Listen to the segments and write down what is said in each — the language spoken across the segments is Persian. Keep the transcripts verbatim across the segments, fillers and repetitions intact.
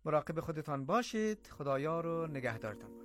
مراقب خودتان باشید. خدایار و نگهدارتان باد.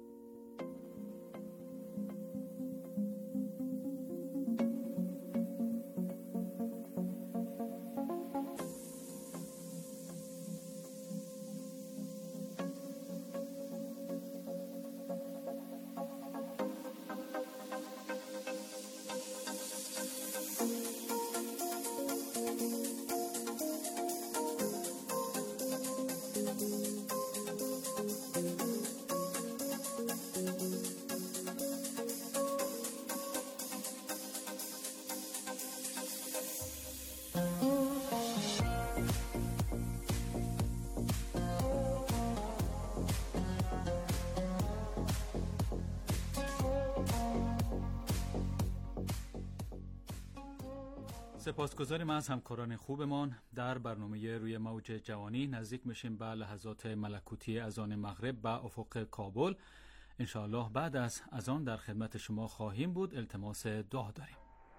سپاسگزاریم از همکاران خوبمان. در برنامه روی موج جوانی نزدیک میشیم به لحظات ملکوتی اذان مغرب به افق کابل. انشاءالله بعد از اذان در خدمت شما خواهیم بود. التماس دعا داریم.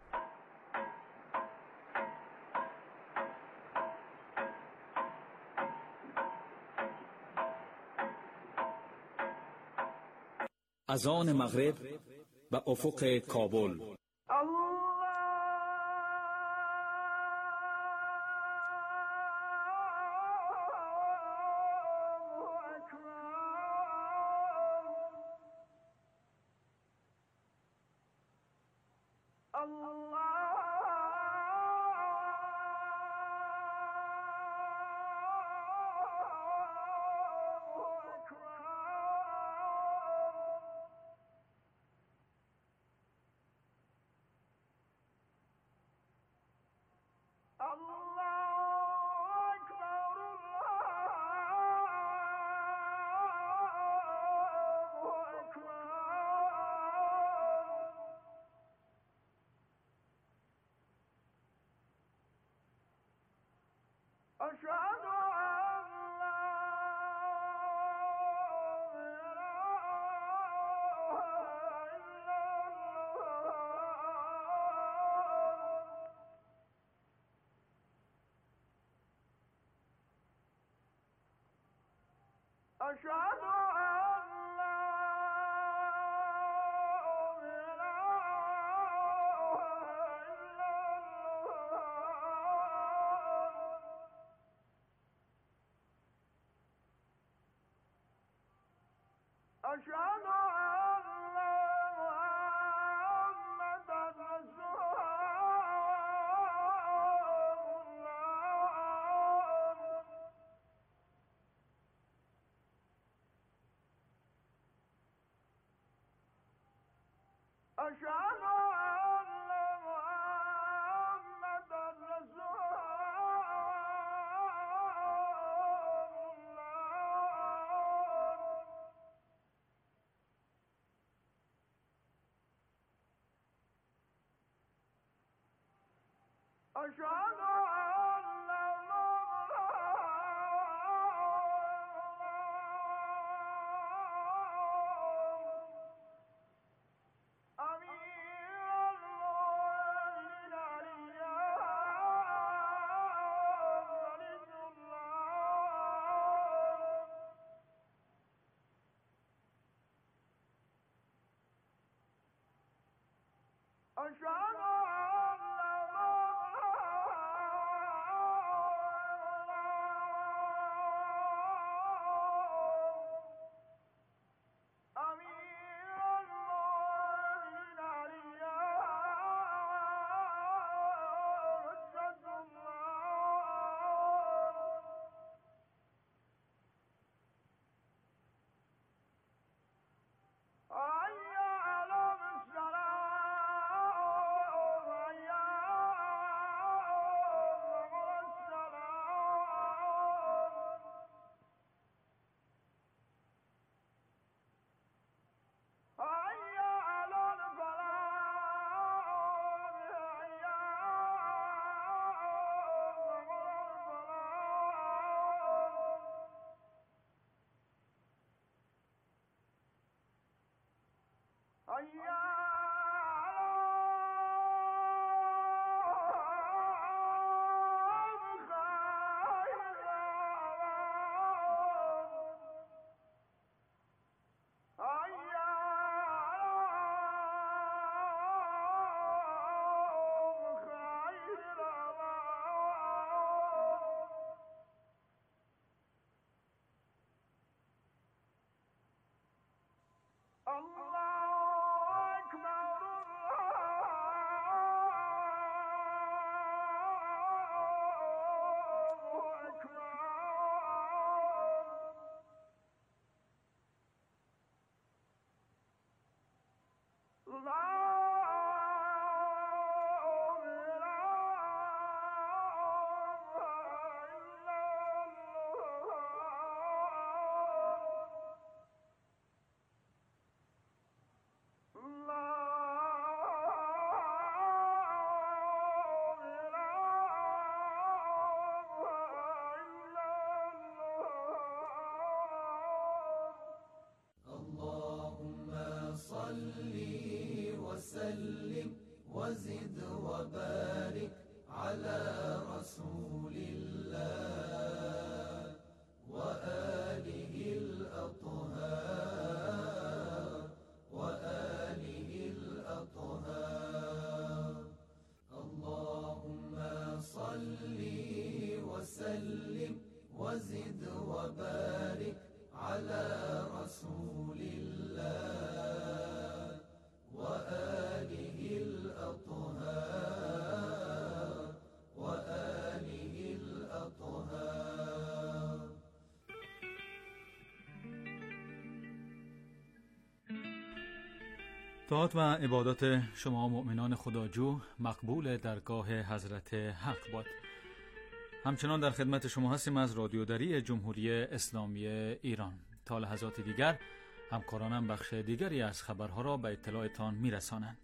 اذان مغرب به افق کابل. وسلم وزد وبارك على رسول الله وآله الأطهار وآله الأطهار. اللهم صل وسلم وزد وبارك على رسول الله وآله الأطهار وآله الأطهار. طاعت و عبادات شما مؤمنان خداجو مقبول درگاه حضرت حق باد. همچنان در خدمت شما هستیم از رادیوداری جمهوری اسلامی ایران. تا لحظات دیگر همکارانم بخش دیگری از خبرها را به اطلاعتان میرسانند.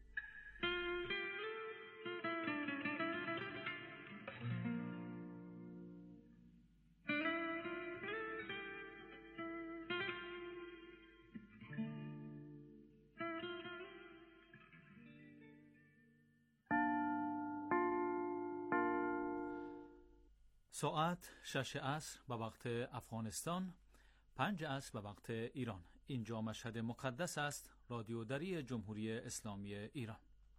ساعت شش عصر به وقت افغانستان، پنج عصر به وقت ایران. اینجا مشهد مقدس است. رادیوداری جمهوری اسلامی ایران.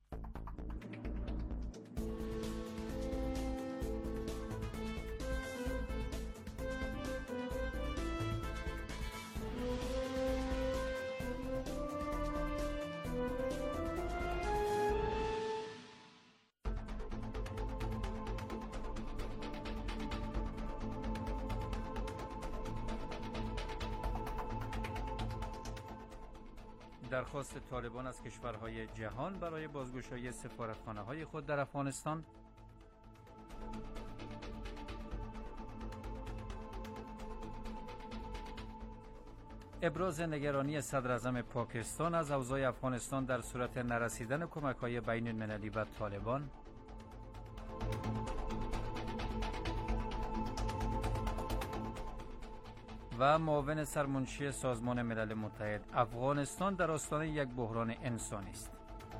درخواست طالبان از کشورهای جهان برای بازگشایی سفارتخانه‌های خود در افغانستان. ابراز نگرانی صدراعظم پاکستان از اوضاع افغانستان در صورت نرسیدن کمک‌های بین المللی به طالبان. و معاون سرمنشی سازمان ملل متحد: افغانستان در آستانه یک بحران انسانی است.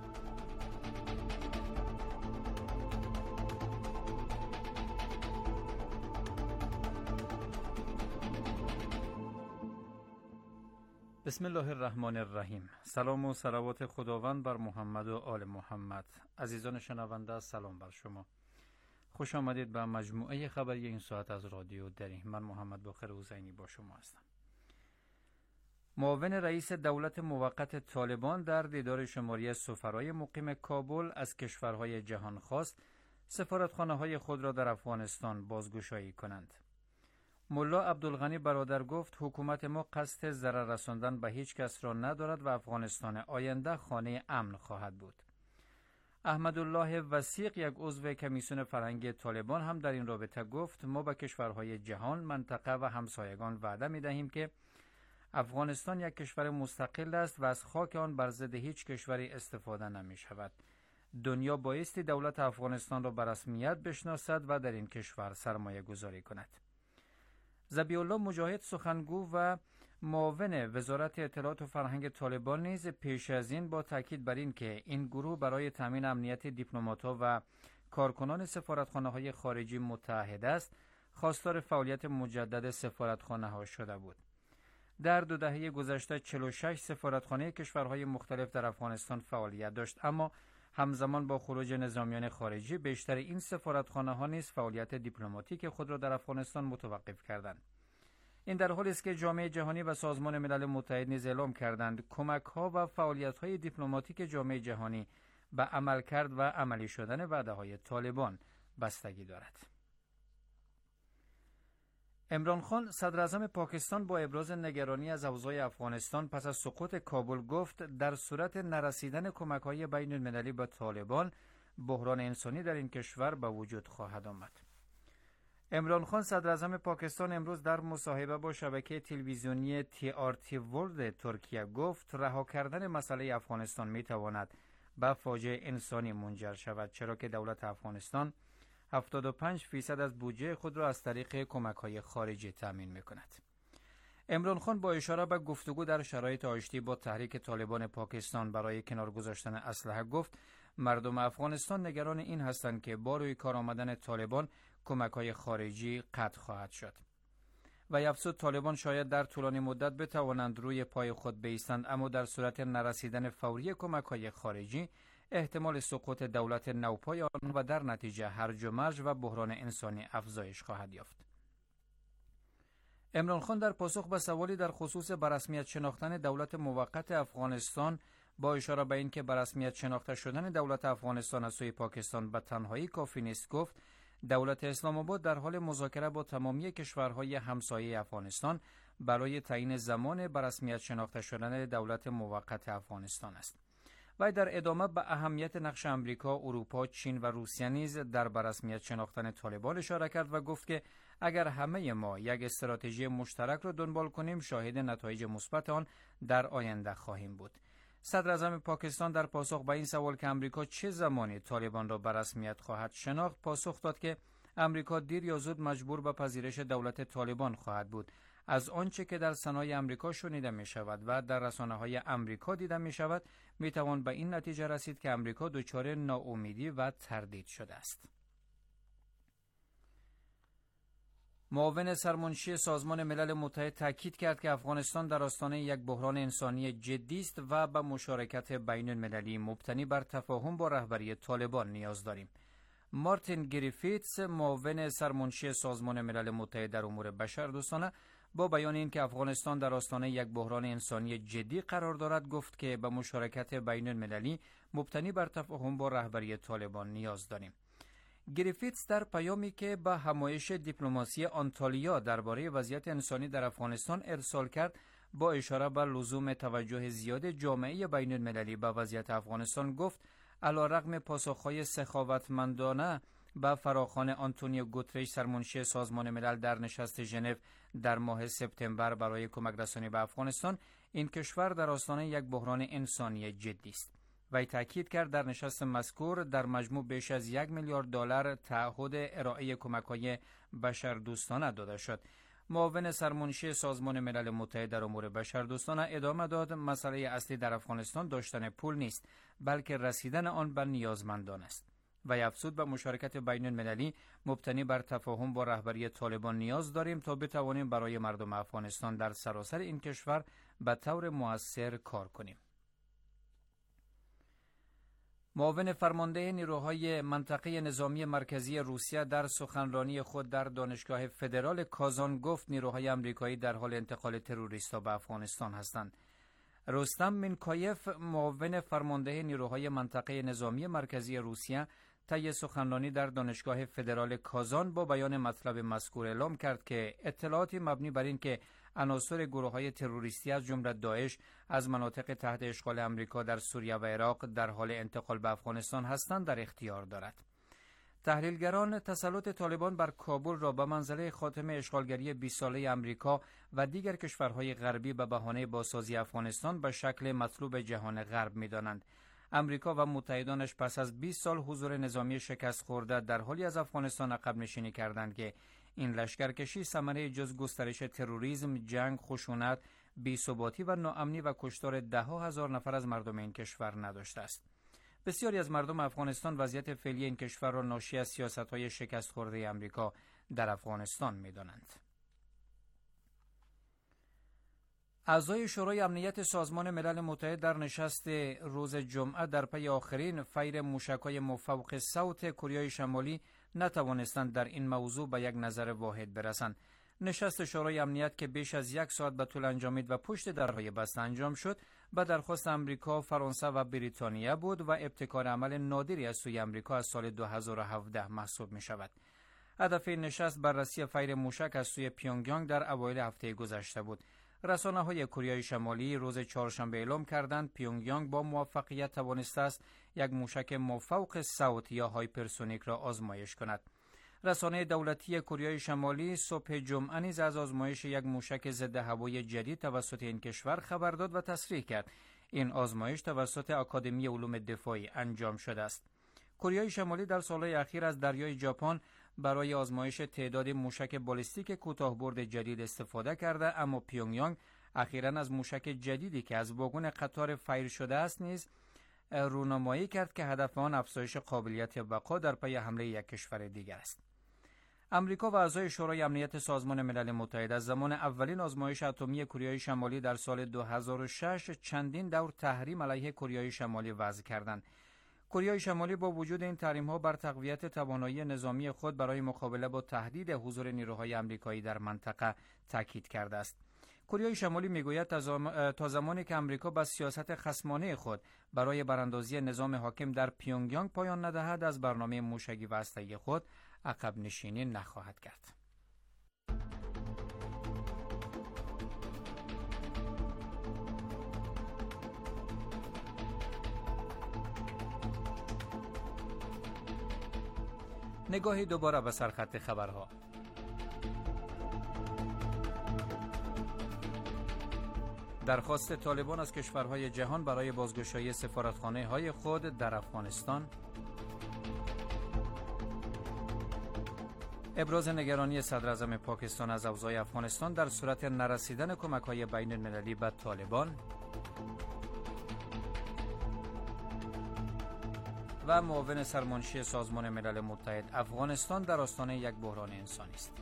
بسم الله الرحمن الرحیم. سلام و صلوات خداوند بر محمد و آل محمد. عزیزان شنونده، سلام بر شما. خوش آمدید به مجموعه خبری این ساعت از رادیو دری. من محمد باقر حسینی با شما هستم. معاون رئیس دولت موقت طالبان در دیدار شماری سفرای مقیم کابل از کشورهای جهان خواست سفارتخانه‌های خود را در افغانستان بازگشایی کنند. ملا عبدالغنی برادر گفت حکومت ما قصد ضرر رساندن به هیچ کس را ندارد و افغانستان آینده خانه امن خواهد بود. احمدالله وثیق، یک عضو کمیسیون فرهنگی طالبان، هم در این رابطه گفت ما به کشورهای جهان، منطقه و همسایگان وعده می دهیم که افغانستان یک کشور مستقل است و از خاک آن بر ضد هیچ کشوری استفاده نمی شود. دنیا بایستی دولت افغانستان را به رسمیت بشناسد و در این کشور سرمایه گذاری کند. ذبیح الله مجاهد، سخنگو و معاون وزارت اطلاعات و فرهنگ طالبان، نیز پیش از این با تاکید بر این که این گروه برای تامین امنیت دیپلمات‌ها و کارکنان سفارتخانه‌های خارجی متحد است، خواستار فعالیت مجدد سفارتخانه‌ها شده بود. در دو دهه گذشته چهل و شش سفارتخانه کشورهای مختلف در افغانستان فعالیت داشت، اما همزمان با خروج نظامیان خارجی بیشتر این سفارتخانه‌ها نیز فعالیت دیپلماتیک خود را در افغانستان متوقف کردند. این در حالی است که جامعه جهانی و سازمان ملل متحد نیز اعلام کردند کمک‌ها و فعالیت‌های دیپلماتیک جامعه جهانی به عملکرد و عملی شدن وعده‌های طالبان بستگی دارد. عمران خان صدراعظم پاکستان با ابراز نگرانی از اوضاع افغانستان پس از سقوط کابل گفت در صورت نرسیدن کمک‌های بین المللی به طالبان بحران انسانی در این کشور به وجود خواهد آمد. عمران خان صدراعظم پاکستان امروز در مصاحبه با شبکه تلویزیونی تی آر تی ورلد ترکیه گفت رها کردن مسئله افغانستان میتواند به فاجعه انسانی منجر شود، چرا که دولت افغانستان هفتاد و پنج فیصد از بودجه خود را از طریق کمک‌های خارجی تامین می‌کند. عمران خان با اشاره به گفتگو در شرایط آشتی با تحریک طالبان پاکستان برای کنار گذاشتن اسلحه گفت مردم افغانستان نگران این هستند که با روی کار آمدن طالبان کمک‌های خارجی قطع خواهد شد. و افزود طالبان شاید در طولانی مدت بتوانند روی پای خود بایستند، اما در صورت نرسیدن فوری کمک‌های خارجی احتمال سقوط دولت نوپای آن و در نتیجه هرج و مرج و بحران انسانی افزایش خواهد یافت. عمران خان در پاسخ به سوالی در خصوص بررسمیت شناختن دولت موقت افغانستان با اشاره به اینکه بررسمیت شناخته شدن دولت افغانستان از سوی پاکستان به تنهایی کافی نیست گفت دولت اسلام آباد در حال مذاکره با تمامی کشورهای همسایه افغانستان برای تعیین زمان بررسمیت شناخته شدن دولت موقت افغانستان است. و در ادامه به اهمیت نقش امریکا، اروپا، چین و روسیه نیز در بررسمیت شناختن طالبان اشاره کرد و گفت که اگر همه ما یک استراتژی مشترک را دنبال کنیم شاهد نتایج مثبت آن در آینده خواهیم بود. صدراعظم پاکستان در پاسخ به این سوال که امریکا چه زمانی طالبان را به رسمیت خواهد شناخت پاسخ داد که امریکا دیر یا زود مجبور به پذیرش دولت طالبان خواهد بود. از آنچه که در صنایع امریکا شنیده می شود و در رسانه‌های امریکا دیده می شود می توان به این نتیجه رسید که امریکا دچار ناامیدی و تردید شده است. معاون سرمنشی سازمان ملل متحد تاکید کرد که افغانستان در آستانه یک بحران انسانی جدی است و به مشارکت بین المللی مبتنی بر تفاهم با رهبری طالبان نیاز داریم. مارتین گریفیتس معاون سرمنشی سازمان ملل متحد در امور بشردوستانه با بیان اینکه افغانستان در آستانه یک بحران انسانی جدی قرار دارد گفت که به مشارکت بین المللی مبتنی بر تفاهم با رهبری طالبان نیاز داریم. گریفیتس در پیامی که به همایش دیپلماسی آنتالیا درباره وضعیت انسانی در افغانستان ارسال کرد با اشاره به لزوم توجه زیاد جامعه بین المللی به وضعیت افغانستان گفت علیرغم پاسخهای سخاوتمندانه به فراخوان آنتونیو گوترش سرمنشی سازمان ملل در نشست ژنو در ماه سپتامبر برای کمک رسانی به افغانستان این کشور در آستانه یک بحران انسانی جدی است. وی تاکید کرد در نشست مذکور در مجموع بیش از یک میلیارد دلار تعهد ارائه کمک‌های بشردوستانه داده شد. معاون سرمنشی سازمان ملل متحد در امور بشردوستانه ادامه داد مسئله اصلی در افغانستان داشتن پول نیست بلکه رسیدن آن به نیازمندان است. و افزود به مشارکت بین المللی مبتنی بر تفاهم با رهبری طالبان نیاز داریم تا بتوانیم برای مردم افغانستان در سراسر این کشور به طور مؤثر کار کنیم. معاون فرمانده نیروهای منطقه نظامی مرکزی روسیه در سخنرانی خود در دانشگاه فدرال کازان گفت نیروهای آمریکایی در حال انتقال تروریست‌ها به افغانستان هستند. رستم مینکایف معاون فرمانده نیروهای منطقه نظامی مرکزی روسیه طی سخنرانی در دانشگاه فدرال کازان با بیان مطلب مذکور اعلام کرد که اطلاعاتی مبنی بر این که عناصر گروه‌های تروریستی از جمله داعش از مناطق تحت اشغال آمریکا در سوریه و عراق در حال انتقال به افغانستان هستند در اختیار دارد. تحلیلگران تسلط طالبان بر کابل را به منزله خاتمه اشغالگری بیست ساله آمریکا و دیگر کشورهای غربی به بهانه بازسازی افغانستان به شکل مطلوب جهان غرب می‌دانند. آمریکا و متحدانش پس از بیست سال حضور نظامی شکست خورده در حالی از افغانستان عقب نشینی کردند که این لشکرکشی ثمره جز گسترش تروریسم، جنگ، خشونت، بی‌ثباتی و ناامنی و کشتار ده ها هزار نفر از مردم این کشور نداشته است. بسیاری از مردم افغانستان وضعیت فعلی این کشور را ناشی از سیاست‌های شکست خورده آمریکا در افغانستان می‌دانند. اعضای شورای امنیت سازمان ملل متحد در نشست روز جمعه در پی آخرین فیر موشک‌های مفوق صوت کره شمالی نتوانستند در این موضوع به یک نظر واحد برسند. نشست شورای امنیت که بیش از یک ساعت به طول انجامید و پشت درهای بسته انجام شد، به درخواست امریکا، فرانسه و بریتانیا بود و ابتکار عمل نادری از سوی امریکا از سال دو هزار و هفده محسوب می شود. هدف این نشست بررسی فیر موشک از سوی پیونگیانگ در اوایل هفته گذشته بود. رسانه‌های کره شمالی روز چهارشنبه اعلام کردند پیونگیانگ با موفقیت توانسته است یک موشک مافوق صوت یا هایپرسونیک را آزمایش کند. رسانه دولتی کره شمالی صبح جمعه نیز از آزمایش یک موشک ضد هوایی جدید توسط این کشور خبر داد و تصریح کرد این آزمایش توسط آکادمی علوم دفاعی انجام شده است. کره شمالی در سالهای اخیر از دریای ژاپن برای آزمایش تعداد موشک بالستیک کوتاه‌برد جدید استفاده کرده، اما پیونگیانگ اخیراً از موشک جدیدی که از واگن قطار فیر شده است نیز رونمایی کرد که هدف آن افزایش قابلیت بقا در پی حمله یک کشور دیگر است. امریکا و اعضای شورای امنیت سازمان ملل متحد از زمان اولین آزمایش اتمی کره شمالی در سال دو هزار و شش چندین دور تحریم علیه کره شمالی وضع کردند. کره شمالی با وجود این تحریم‌ها بر تقویت توانایی نظامی خود برای مقابله با تهدید حضور نیروهای آمریکایی در منطقه تاکید کرده است. کره شمالی میگوید تا زمانی که آمریکا با سیاست خصمانه خود برای براندازی نظام حاکم در پیونگیانگ پایان ندهد، از برنامه موشکی و هسته‌ای خود عقب نشینی نخواهد کرد. نگاهی دوباره به سرخط خبرها. درخواست طالبان از کشورهای جهان برای بازگشایی سفارتخانه‌های خود در افغانستان. ابراز نگرانی صدراعظم پاکستان از اوضاع افغانستان در صورت نرسیدن کمک‌های بین المللی به طالبان. و معاون سرمنشی سازمان ملل متحد افغانستان در آستانه یک بحران انسانی است.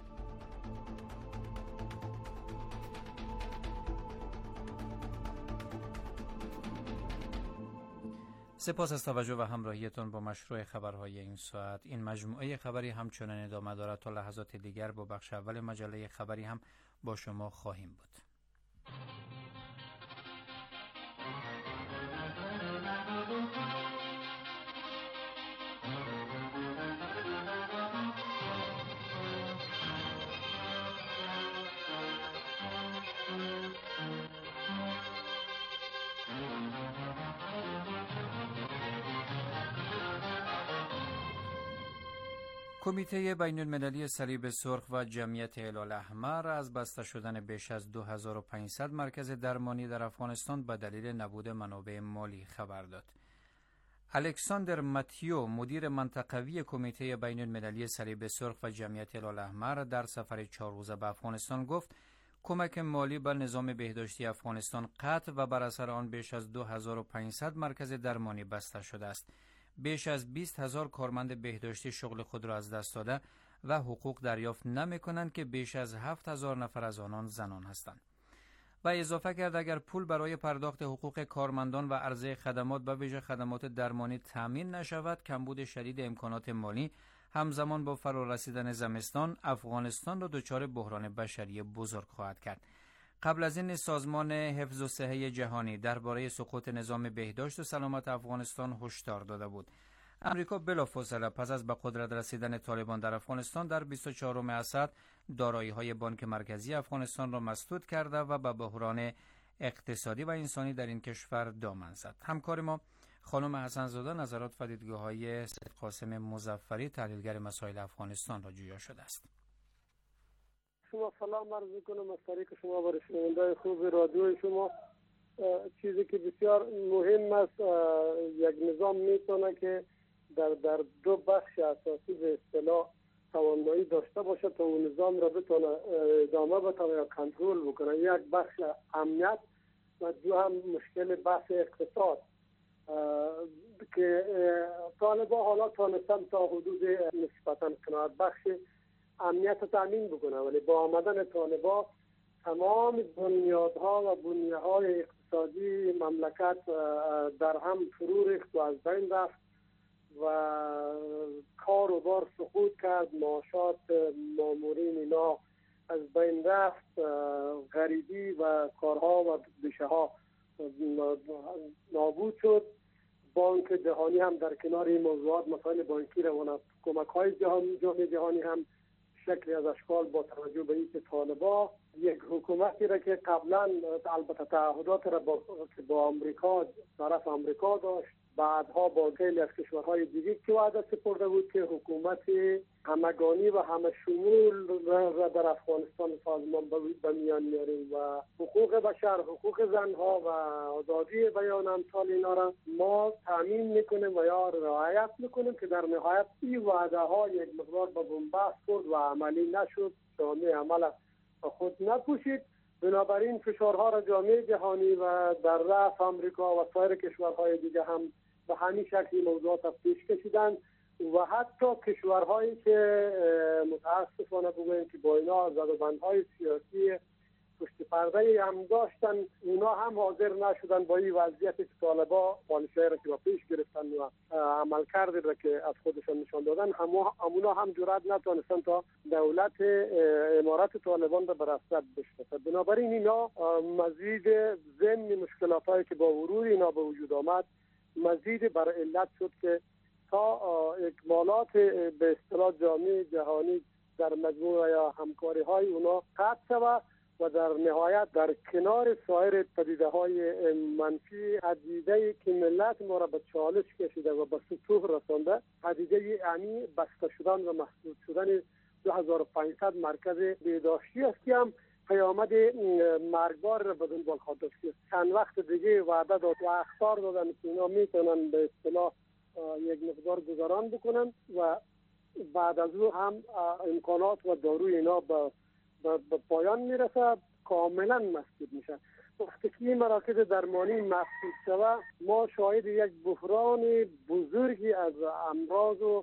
سپاس از توجه و همراهیتان با مشروع خبرهای این ساعت. این مجموعه خبری همچنان ادامه دارد. تا لحظات دیگر با بخش اول مجله خبری هم با شما خواهیم بود. کمیته بین المللی صلیب سرخ و جمعیت هلال احمر از بسته شدن بیش از دو هزار و پانصد مرکز درمانی در افغانستان به دلیل نبود منابع مالی خبر داد. الکساندر ماتیو، مدیر منطقوی کمیته بین المللی صلیب سرخ و جمعیت هلال احمر، در سفر چهار روزه به افغانستان گفت کمک مالی به نظام بهداشتی افغانستان قطع و بر اثر آن بیش از دو هزار و پانصد مرکز درمانی بسته شده است. بیش از بیست هزار کارمند بهداشتی شغل خود را از دست داده و حقوق دریافت نمی کنند که بیش از هفت هزار نفر از آنان زنان هستند. و اضافه کرد اگر پول برای پرداخت حقوق کارمندان و عرضه خدمات به ویژه خدمات درمانی تامین نشود، کمبود شدید امکانات مالی همزمان با فرا رسیدن زمستان افغانستان را دچار بحران بشری بزرگ خواهد کرد. قبل از این سازمان حفظ الصحه جهانی درباره سقوط نظام بهداشت و سلامت افغانستان هشدار داده بود. امریکا بلافاصله پس از به قدرت رسیدن طالبان در افغانستان در بیست و چهارم اسد دارایی‌های بانک مرکزی افغانستان را مسدود کرده و به بحران اقتصادی و انسانی در این کشور دامن زد. همکار ما خانم حسن زاده نظرات و دیدگاه‌های سید قاسم مظفری تحلیلگر مسائل افغانستان را جویا شده است. شما سلام عرض میکنم از طریق شما برای شنونده‌های خوب رادیوی شما. چیزی که بسیار مهم است، یک نظام میتونه که در در دو بخش اساسی به اصطلاح توانایی داشته باشه تا اون نظام را بتونه ادامه بده یا کنترل بکنه. یک بخش امنیت و دو هم مشکل بحث اقتصاد که طالبان حالا تانستن تا حدود نسبتاً قناعت بخش امنیت تامین بکنه، ولی با آمدن طالبان تمام بنیادها و بنیه‌های اقتصادی مملکت در هم فرو ریخت و از بین رفت و کار و بار سقوط کرد. معاشات مامورین اینا از بین رفت، غریبی و کارها و بیشه ها نابود شد. بانک جهانی هم در کنار این موضوعات مسائل بانکی رو کمک های جهانی جهانی هم شکلی از اشکال با توجه به اینکه طالبان یک حکومتی را که قبلا البته تعهدات را با, با آمریکا طرف آمریکا داشت، بعدها با خیلی از کشورهای دیگه که وعده سپرده بود که حکومت همگانی و همه شمول را در افغانستان سازمان به میان میاریم و حقوق بشر، حقوق زنها و آزادی بیان امثال اینا را ما تامین میکنیم و یا رعایت میکنیم که در نهایت این وعده ها یک مقدار به بنبست شد و عملی نشد، جامعه عمل خود نپوشید. بنابراین فشارها را جامعه جهانی و در رأس آمریکا و سایر کشورهای دیگه هم به همین شکل موضوعات پیش کشیدن و حتی کشورهایی که متاسفانه بگوییم که با اینا زدوبندهای سیاسی پشت پرده هم داشتن، اونا هم حاضر نشدن با این وضعیت که طالبان پالیسی‌ای را که با پیش گرفتن و عمل کرده را که از خودشان نشان دادن، همونا هم جرأت نتونستن تا دولت امارت طالبان را براسد بشناسد. بنابراین اینا مزید ضمن مشکلاتایی که با ورود اینا به وجود آمد مزید بر علت شد که تا اکمالات به اصطلاح جامعه جهانی در مجموعه یا همکاری های اونا قطع شود و در نهایت در کنار سایر پدیده های منفی پدیده‌ای که ملت ما را به چالش کشیده و به سطوح رسانده، پدیده یعنی بسته شدن و مسدود شدن دو هزار و پانصد مرکز بهداشتی است که هم پیامد مرگبار را به دنبال خواهد داشت. چند وقت دیگه وعده داد و اخطار دادن که اینا میتونن به اصطلاح یک مقدار گذران بکنن و بعد از او هم امکانات و داروی اینا به به پایان میرسه، کاملا مسدود میشه. وقتی که این مراکز درمانی مسدود شده ما شاهد یک بحران بزرگی از امراض و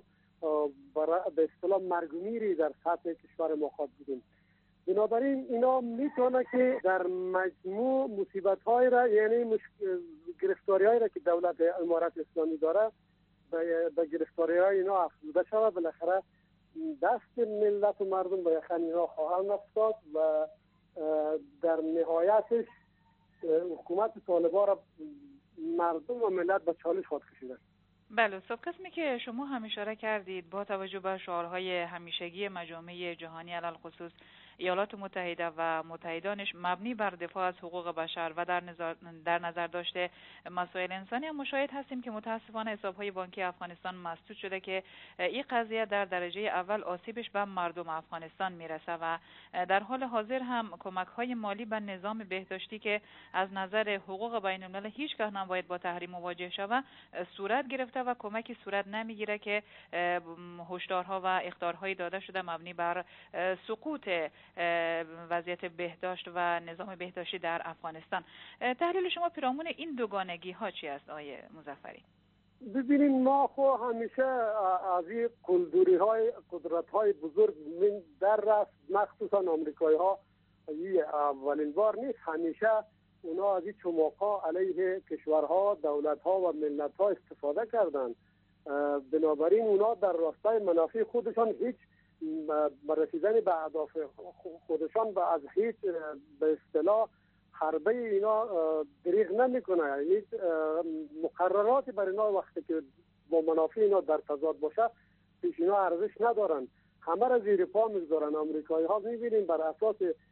به اصطلاح مرگ و میری در سطح کشور ما خواهد بودیم. بنابراین اینا میتونه که در مجموع مصیبت های را یعنی گرفتاری های را که دولت امارت اسلامی داره به گرفتاری های اینا افزوده شود، بالاخره دست ملت و مردم به یخن اینا خواهند افتاد و در نهایتش حکومت طالبان را مردم و ملت به چالش خواهد کشیدن. بله استاد، قسمی که شما هم اشاره کردید با توجه به شعارهای همیشگی مجامع جهانی علل خصوص ایالات متحده و متحدانش مبنی بر دفاع از حقوق بشر و در نظر, در نظر داشته مسائل انسانی هم مشاهد هستیم که متاسفانه حسابهای بانکی افغانستان مسدود شده که این قضیه در درجه اول آسیبش به مردم افغانستان میرسه و در حال حاضر هم کمک‌های مالی به نظام بهداشتی که از نظر حقوق بین الملل هیچ گاه نباید با تحریم مواجه شود صورت گرفته و کمکی صورت نمیگیره که هشدارها و اخطارهای داده شده مبنی بر سقوط وضعیت بهداشت و نظام بهداشتی در افغانستان. تحلیل شما پیرامون این دوگانگی ها چی است آقای مظفری؟ ببینید ما خو همیشه از این قلدری های قدرت های بزرگ من در رفت، مخصوصا آمریکایی ها این اولین بار نیست، همیشه اونا از این چماقا علیه کشورها، دولت ها و ملت ها استفاده کردند. بنابراین اونا در راستای منافع خودشان هیچ بررسیدن به اهداف خودشان و از هیچ به اصطلاح حربه اینا دریغ نمیکنه. یعنی مقررات بر اینا وقتی که با منافع اینا در تضاد باشه پیش اینا ارزش ندارن، همه را زیر پا میگذارن. آمریکایی ها میبینیم بر اساس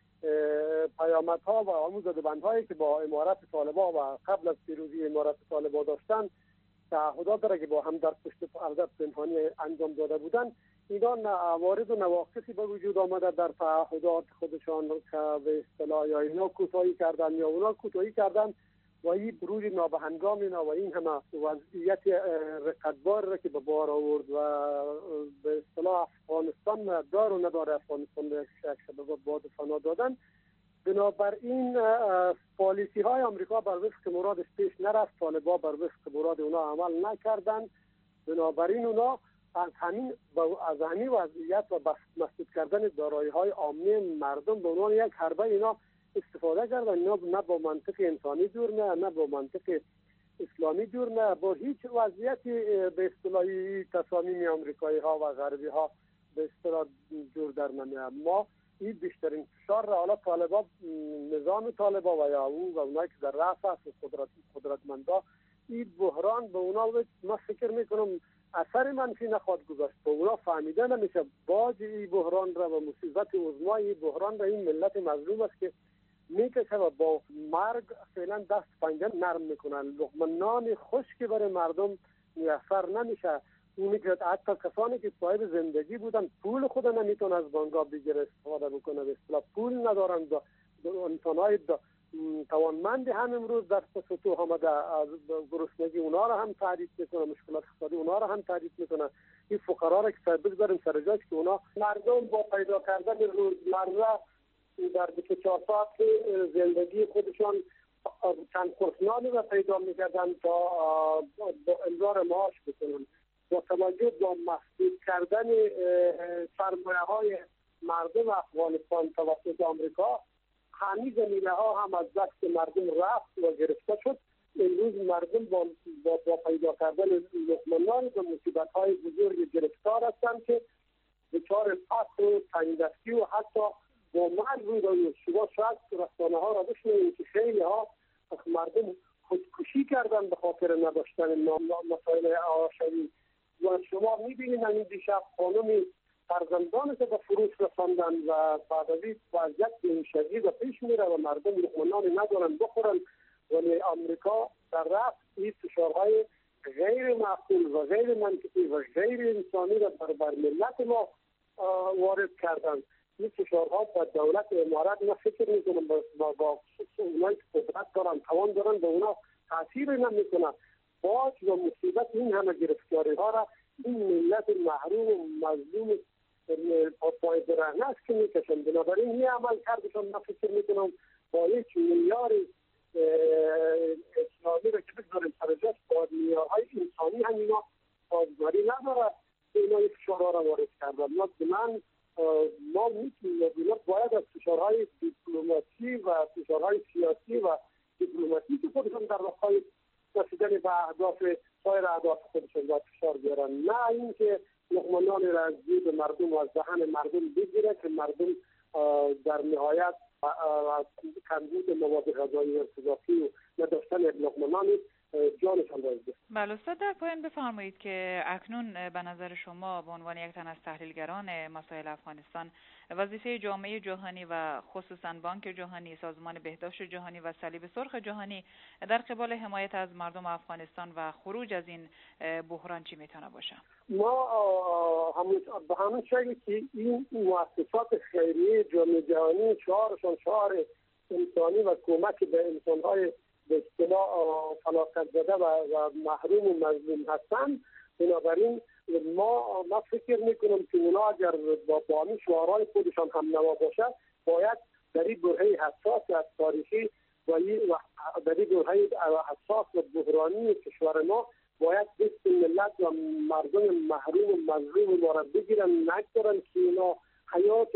پیامدها و آموزش‌بندهایی که با امارت طالبان و قبل از پیروزی امارت طالبان داشتن، تعهدات داره که با هم در پشت پرده پنهانی انجام داده بودن، اینا عوارض و نواقصی به وجود آمده در تعهدات خودشان که به اصطلاح یا اینا کوتاهی کردن یا اونا کوتاهی کردن و این بروز نابهنگام اینا و این همه وضعیت رقتبار را که به بار آورد و به اصطلاح افغانستان دار و ندار افغانستان به یک شبه باد فنا دادن. بنابراین پالیسی های آمریکا بر وفق مرادش پیش نرفت، طالبان بر وفق مراد اونا عمل نکردن. بنابراین اونا از همین از همین وضعیت و مسدود کردن دارایی های عامه مردم به عنوان یک حربه اینا استفاده کردن. اینا نه با منطق انسانی جور نه نه با منطق اسلامی جور نه با هیچ وضعیتی به اصطلاحی تصامیم آمریکایی ها و غربی ها به اصطلاح جور در نمیاد. ما این بیشترین فشار را حالا طالبا، نظام طالبا و یا او و اونایی که در رأس هست قدرت قدرتمندا، این بحران به اونا ما فکر میکنم اثر منفی نخواهد گذاشت. به اونا فهمیده نمیشه باج این بحران را و مصیبت عظمای این بحران را این ملت مظلوم است که میکشه و با مرگ فعلا دست پنجه نرم میکنن. لقمه نان خشکی برای مردم میسر نمیشه. اونی که حتی کسانی که صاحب زندگی بودن پول خود نمیتون از بانک‌ها بگیره استفاده بکنه، به اصطلاح پول ندارن. انسان‌های توانمندی هم امروز در سطوح آمده از گرسنگی اونا را هم تعریف میکنه، مشکلات اقتصادی اونا را هم تعریف میکنه. این فقرا را که سر بگذاریم سر جاش که اونا مردم با پیدا کردن روزمره در بیست و چهار ساعت زندگی خودشان چند قرصنانی را پیدا میکردن تا با امرار معاش بکنن. با توجه با محدود کردن سرمایه های مردم افغانستان توسط آمریکا، همه زمینه ها هم از دست مردم رفت و گرفته شد. امروز مردم با, با, با پیدا کردن لقمه نان و مصیبت های بزرگ گرفتار هستند که دچار فقر و تنگدستی و حتی با مرگ روی شما شاید رسانه ها را بشنوید که خیلی ها مردم خودکشی کردن به خاطر نداشتن مسائل آشوی. و شما میبینید همین دیشب خانمی فرزندان که به فروش رساندن و بعد از این وضعیت این شدید پیش میره و مردم لقمه نانی ندارن بخورن. ولی آمریکا در رفت این فشارهای غیر معقول و غیر منطقی و غیر انسانی را بر بر ملت ما وارد کردن. این فشارها با دولت امارات ما فکر میکنم با با اونایی که قدرت دارن توان دارن به اونا تاثیر نمیکنه. باج و مصیبت این همه گرفتاری ها را این ملت محروم و مظلوم پای برهنه است که میکشن. بنابراین این عمل کردشان من فکر میکنم با یک معیار اسلامی را که بگذاریم سر جاش با معیارهای انسانی هم اینا سازگاری نداره. اینا این فشارها را وارد کردن. من ما میتونیم باید از فشارهای دیپلماسی و فشارهای سیاسی و دیپلماتی که خودشون در راستای رسیدن به اهداف سایر اهداف خودشون باید فشار بیارن، نه اینکه لقمه نانی را از جیب مردم و از دهن مردم بگیره که مردم در نهایت کمبود مواد غذایی ارتباطی و نداشتن لقمه نانی جانشان را بده. بله استاد، در پایان بفرمایید که اکنون به نظر شما به عنوان یک تن از تحلیلگران مسائل افغانستان وظیفه جامعه جهانی و خصوصا بانک جهانی، سازمان بهداشت جهانی و صلیب سرخ جهانی در قبال حمایت از مردم افغانستان و خروج از این بحران چی میتونه باشه؟ ما همون به همون شکلی که این مؤسسات خیریه جامعه جهانی شعارشان شعار انسانی و کمک به انسان‌های به اصطلاح فلاکت زده و, و محروم و مظلوم هستند، بنابراین ما ما فکر میکنم که اونا اگر با بامی شعارهای خودشان هم نوا باشد باید در این برهه حساس از تاریخی و در این برهه حساس و بحرانی کشور ما باید دست ملت و مردم محروم و مظلوم ما را بگیرن، نگذارن که اینا حیات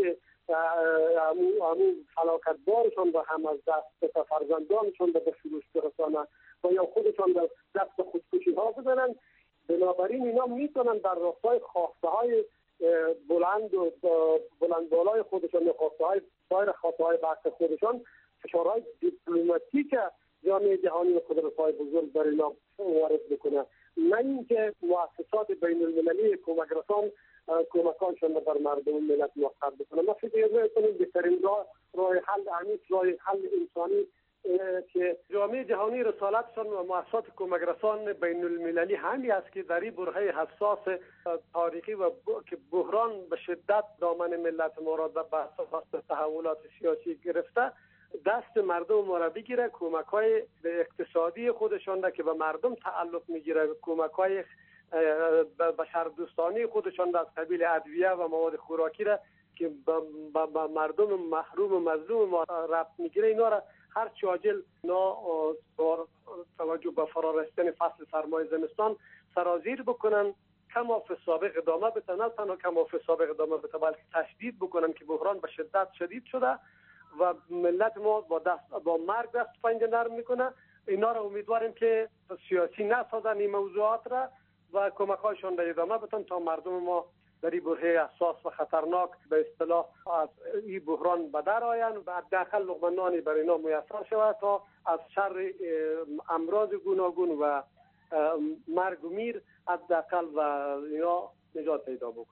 همون فلاکتبارشان و هم از دست فرزندانشان به فروش برسانن و یا خودشان در دست خودکشی ها بزنن. بنابراین اینا میتونن در راستای خواسته های بلند و بلند بالای خودشان یا خواسته های سایر خواسته های بحث خودشان فشارهای دیپلماتیک جامعه جهانی و قدرت‌های بزرگ بر اینا وارد بکنه، نه اینکه مؤسسات بین المللی کمک رسان کمکانشان بر مردم ملت موفق بکنه. ما فکر می‌کنیم بهترین راه راه حل همین راه حل انسانی که جامعه جهانی رسالتشان و مؤسسات کمک رسان بین المللی همی است که در این برهه حساس تاریخی و که بحران به شدت دامن ملت ما را به اساس تحولات سیاسی گرفته دست مردم ما را بگیره، کمک‌های اقتصادی خودشان را که به مردم تعلق میگیره، کمک‌های بشردوستانه خودشان را از قبیل ادویه و مواد خوراکی را که به مردم محروم و مظلوم ما ربط میگیره، اینا را هر چه عاجل نا توجه به فرارسیدن فصل سرمای زمستان سرازیر بکنن، کما فی سابق ادامه بتن، نه تنها کما فی سابق ادامه بتن بلکه تشدید بکنن که بحران به شدت شدید شده و ملت ما با دست با مرگ دست پنجه نرم میکنه. اینا را امیدواریم که سیاسی نسازن این موضوعات را و کمک‌هایشان را ادامه بدن تا مردم ما در این برهه حساس و خطرناک به اصطلاح از این بحران به در آیند و حداقل لقمه بر اینا میسر شود تا از شر امراض گوناگون و مرگ و میر حداقل و اینا نجات پیدا بکنند.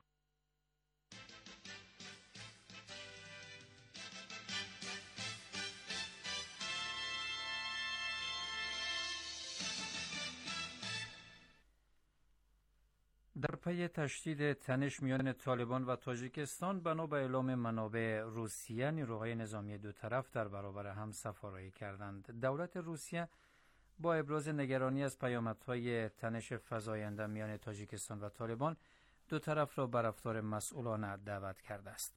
در پی تشدید تنش میان طالبان و تاجیکستان بنا به اعلام منابع روسیه، نیروهای نظامی دو طرف در برابر هم سفارایی کردند. دولت روسیه با ابراز نگرانی از پیامدهای تنش فزاینده میان تاجیکستان و طالبان دو طرف را به رفتار مسئولانه دعوت کرده است.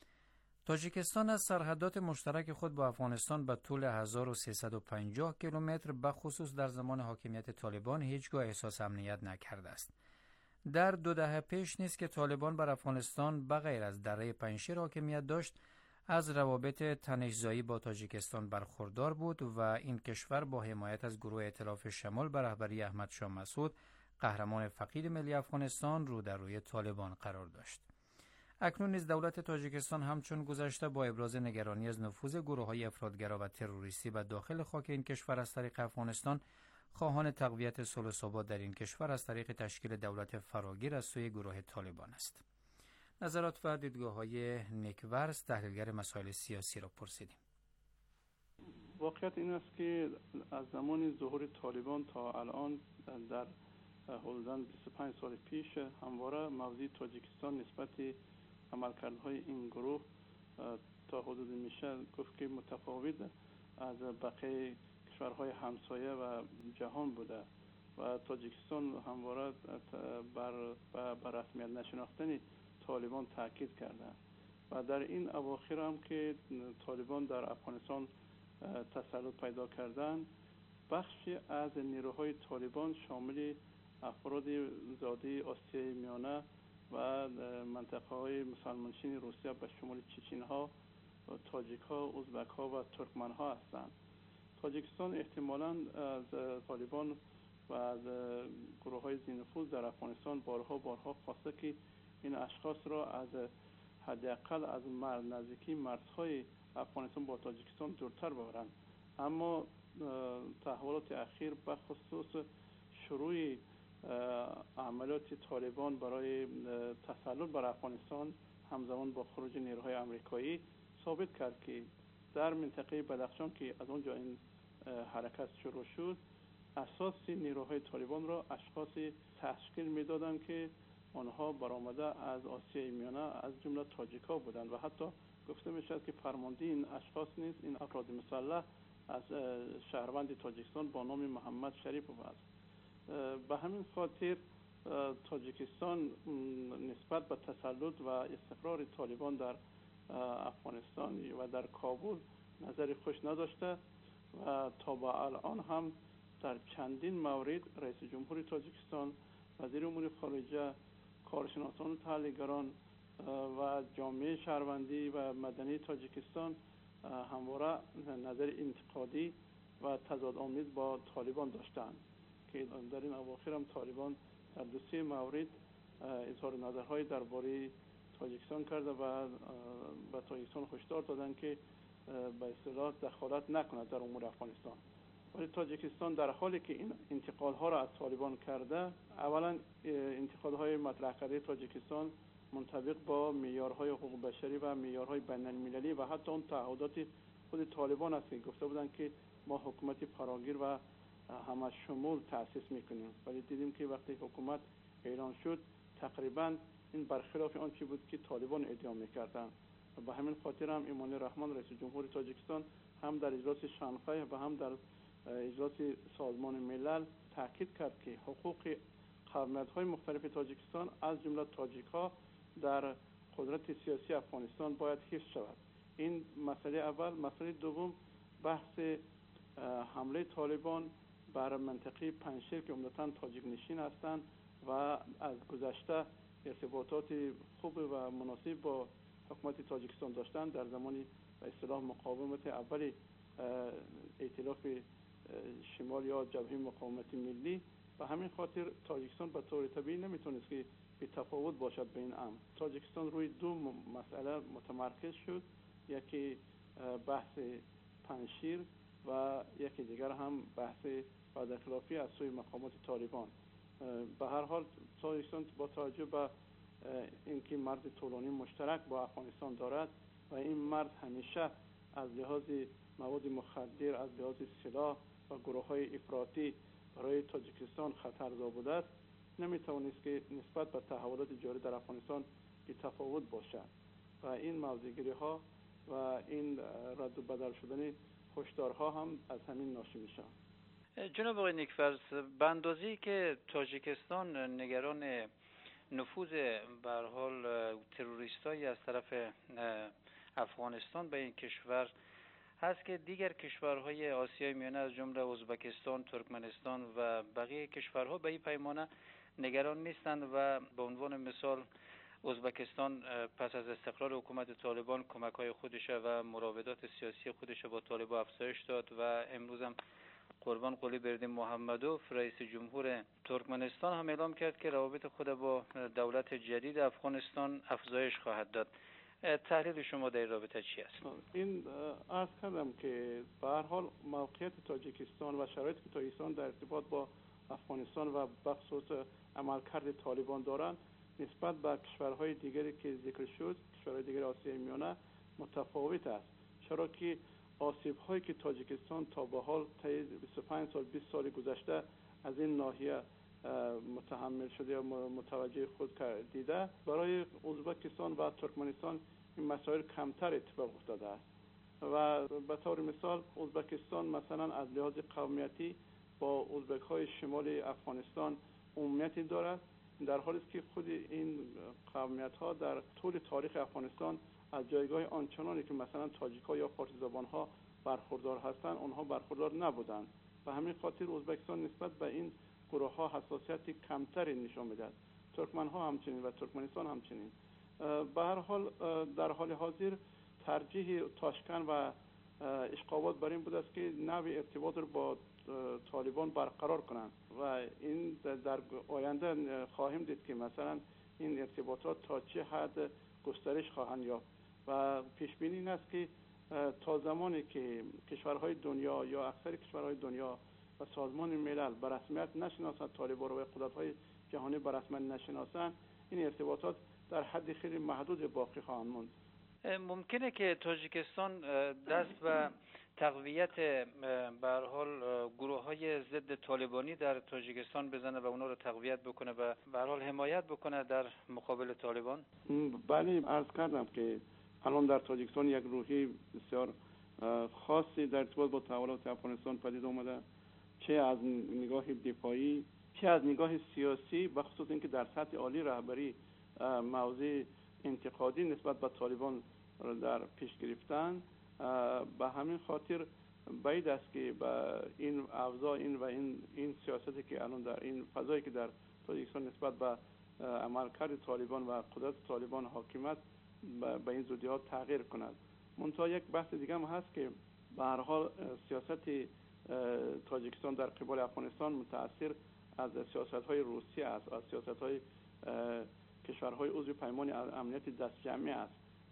تاجیکستان از سرحدات مشترک خود با افغانستان به طول هزار و سیصد و پنجاه کیلومتر به خصوص در زمان حاکمیت طالبان هیچگاه احساس امنیت نکرده است. در دو دهه پیش نیست که طالبان بر افغانستان بغیر از دره پنجشیر حاکمیت داشت، از روابط تنش‌زایی با تاجیکستان برخوردار بود و این کشور با حمایت از گروه ائتلاف شمال به رهبری احمد شاه مسعود، قهرمان فقید ملی افغانستان، رو در روی طالبان قرار داشت. اکنون نیز دولت تاجیکستان همچون گذشته با ابراز نگرانی از نفوذ گروه‌های افراطگرا و تروریستی به داخل خاک این کشور از طریق افغانستان، خواهان تقویت صلح و ثبات در این کشور از طریق تشکیل دولت فراگیر از سوی گروه طالبان است. نظرات و دیدگاه‌های نیک ورز، تحلیلگر مسائل سیاسی را پرسیدیم. واقعیت این است که از زمان ظهور طالبان تا الان در حدوداً بیست و پنج سال پیش همواره موضوع تاجیکستان نسبت عملکردهای این گروه تا حدود میشه گفت که متفاوت از بقیه کشورهای همسایه و جهان بوده و تاجیکستان همواره بر بر رسمیت نشناختن طالبان تاکید کرده و در این اواخر هم که طالبان در افغانستان تسلط پیدا کردن، بخشی از نیروهای طالبان شامل افراد زاده آسیای میانه و منطقه های مسلمانشین روسیه به شمول چچن ها، تاجیک ها، ازبک ها و ترکمن ها هستند. تاجیکستان احتمالاً از طالبان و از گروه های ذی‌نفوذ در افغانستان بارها بارها خواسته که این اشخاص را از حداقل از مرز نزدیکی مرزهای افغانستان با تاجیکستان دورتر ببرند، اما تحولات اخیر به خصوص شروع عملیات طالبان برای تسلط بر افغانستان همزمان با خروج نیروهای آمریکایی ثابت کرد که در منطقه بدخشان که از اونجا این حرکت شروع شد، اساس نیروهای طالبان را اشخاصی تشکیل میدادند که آنها برآمده از آسیای میانه از جمله تاجیک‌ها بودند و حتی گفته میشد که فرمانده این اشخاص نیست این افراد مسلح از شهروند تاجیکستان با نام محمد شریف است. به همین خاطر تاجیکستان نسبت به تسلط و استقرار طالبان در افغانستان و در کابل نظر خوش نداشته و تا به الان هم در چندین مورد رئیس جمهور تاجیکستان، وزیر امور خارجه، کارشناسان و تحلیلگران و جامعه شهروندی و مدنی تاجیکستان همواره نظر انتقادی و تضادآمیز با طالبان داشتند که در این اواخر هم طالبان در دو سه مورد اظهار نظرهای درباره تاجیکستان کرده و به تاجیکستان هشدار دادند که به اصطلاح دخالت نکند در امور افغانستان. ولی تاجیکستان در حالی که این انتقادها را از طالبان کرده، اولا انتقادهای مطرح کرده تاجیکستان منطبق با معیارهای حقوق بشری و معیارهای بین المللی و حتی اون تعهدات خود طالبان است که گفته بودند که ما حکومت فراگیر و همه شمول تأسیس میکنیم، ولی دیدیم که وقتی حکومت اعلان شد تقریبا این برخلاف آنچه بود که طالبان ادعا میکردند. و به همین خاطر هم امان الرحمن رئیس جمهور تاجیکستان هم در اجلاس شانگهای و هم در اجلاس سازمان ملل تاکید کرد که حقوق قومیت‌های مختلف تاجیکستان از جمله تاجیک‌ها در قدرت سیاسی افغانستان باید حفظ شود. این مسئله اول. مسئله دوم بحث حمله طالبان بر منطقه پنجشیر که عمدتاً تاجیک نشین هستند و از گذشته ارتباطات خوب و مناسب با حکومت تاجیکستان داشتند در زمان به اصطلاح مقاومت اول ائتلاف شمال یا جبهه مقاومت ملی به همین خاطر تاجیکستان به طور طبیعی نمیتونست که بی تفاوت باشد به این امر. تاجیکستان روی دو مسئله متمرکز شد، یکی بحث پنشیر و یکی دیگر هم بحث بداخلافی از سوی مقامات طالبان. به هر حال تاجیکستان با توجه به اینکه مرز طولانی مشترک با افغانستان دارد و این مرز همیشه از لحاظ مواد مخدر، از لحاظ سلاح و گروه های افراطی برای تاجیکستان خطرزا بوده است، نمیتوانست که نسبت به تحولات جاری در افغانستان بی تفاوت باشد و این موضع‌گیری ها و این رد و بدل شدن هشدارها هم از همین ناشی میشه. جناب آقای نیکفرز، به اندازه‌ای که تاجیکستان نگران نفوذ به هر حال تروریستایی از طرف افغانستان به این کشور هست که دیگر کشورهای آسیای میانه از جمله ازبکستان، ترکمنستان و بقیه کشورها به این پیمانه نگران نیستند و به عنوان مثال ازبکستان پس از استقرار حکومت طالبان کمک‌های خودش و مراودات سیاسی خودش با طالبان افزایش داد و امروز هم قربان قلی بردین محمدوف رئیس جمهور ترکمنستان هم اعلام کرد که روابط خود با دولت جدید افغانستان افزایش خواهد داد. تحلیل شما در این رابطه چی است؟ این عرض کردم که به هر حال موقعیت تاجیکستان و شرایطی که تاجیکستان در ارتباط با افغانستان و بخصوص عملکرد طالبان دارند نسبت به کشورهای دیگری که ذکر شد، کشورهای دیگر آسیای میانه متفاوت است، چرا که آسیب هایی که تاجیکستان تا به حال طی بیست و پنج سال بیست سال گذشته از این ناحیه متحمل شده یا متوجه خود دیده، برای ازبکستان و ترکمنستان این مسائل کمتر اتفاق افتاده است و به طور مثال ازبکستان مثلا از لحاظ قومیتی با ازبک های شمال افغانستان عمومیتی دارد، در حالی که خود این قومیت ها در طول تاریخ افغانستان از جایگاه آنچنانی که مثلا تاجیک ها یا فارسی زبان ها برخوردار هستند اونها برخوردار نبودند و همین خاطر ازبکستان نسبت به این گروه ها حساسیت کمتری نشان میدهد. ترکمن ها همچنین و ترکمنستان همچنین. به هر حال در حال حاضر ترجیح تاشکند و اشقابات بر این بوده است که نوع ارتباط رو با طالبان برقرار کنند و این در آینده خواهیم دید که مثلا این ارتباطات تا چه حد گسترش خواهند یافت و پیش بینی این است که تا زمانی که کشورهای دنیا یا اکثر کشورهای دنیا و سازمان ملل به رسمیت نشناسند طالبان و قدرت‌های جهانی به رسمیت نشناسند، این ارتباطات در حد خیلی محدود باقی خواهند ماند. ممکنه که تاجیکستان دست به تقویت به هر حال گروه‌های ضد طالبانی در تاجیکستان بزنه و اونا رو تقویت بکنه و به هر حال حمایت بکنه در مقابل طالبان؟ بله، عرض کردم که الان در تاجیکستان یک روحی بسیار خاصی در ارتباط با تحولات افغانستان پدید آمده، چه از نگاه دفاعی چه از نگاه سیاسی، بخصوص اینکه در سطح عالی رهبری موضع انتقادی نسبت به طالبان در پیش گرفتن. به همین خاطر باید است که با این اوضاع این و این این سیاستی که الان در این فضایی که در تاجیکستان نسبت به عملکرد طالبان و قدرت طالبان حاکمیت به این زودی ها تغییر کند. منتها یک بحث دیگه هم هست که به هر حال سیاست تاجیکستان در قبال افغانستان متأثر از سیاست های روسیه است، از سیاست های کشورهای عضو پیمان امنیت دست جمعی است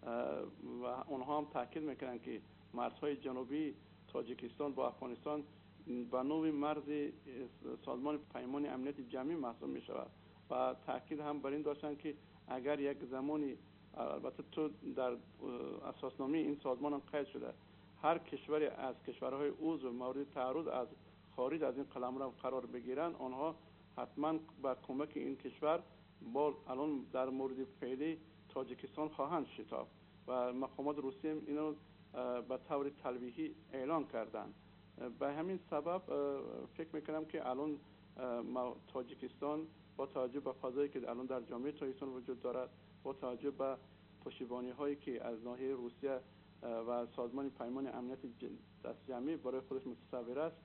و اونها هم تاکید میکنن که مرزهای جنوبی تاجیکستان با افغانستان به نوع مرز سازمان پیمان امنیت جمعی محسوب می شود و تاکید هم بر این داشتن که اگر یک زمانی، البته تو در اساسنامه این سازمان هم قید شده، هر کشوری از کشورهای عضو مورد تعرض از خارج از این قلمرو قرار بگیرن، آنها حتما با کمک این کشور با الان در مورد فعلی تاجیکستان خواهند شتاب و مقامات روسیه اینو به طور تلویحی اعلان کردند. به همین سبب فکر میکنم که الان تاجیکستان با توجه به فضایی که الان در جامعه تاجیکستان وجود دارد، با توجه به پشتیبانی هایی که از ناحیه روسیه و سازمان پیمان امنیت دست جمعی برای خودش متصور است،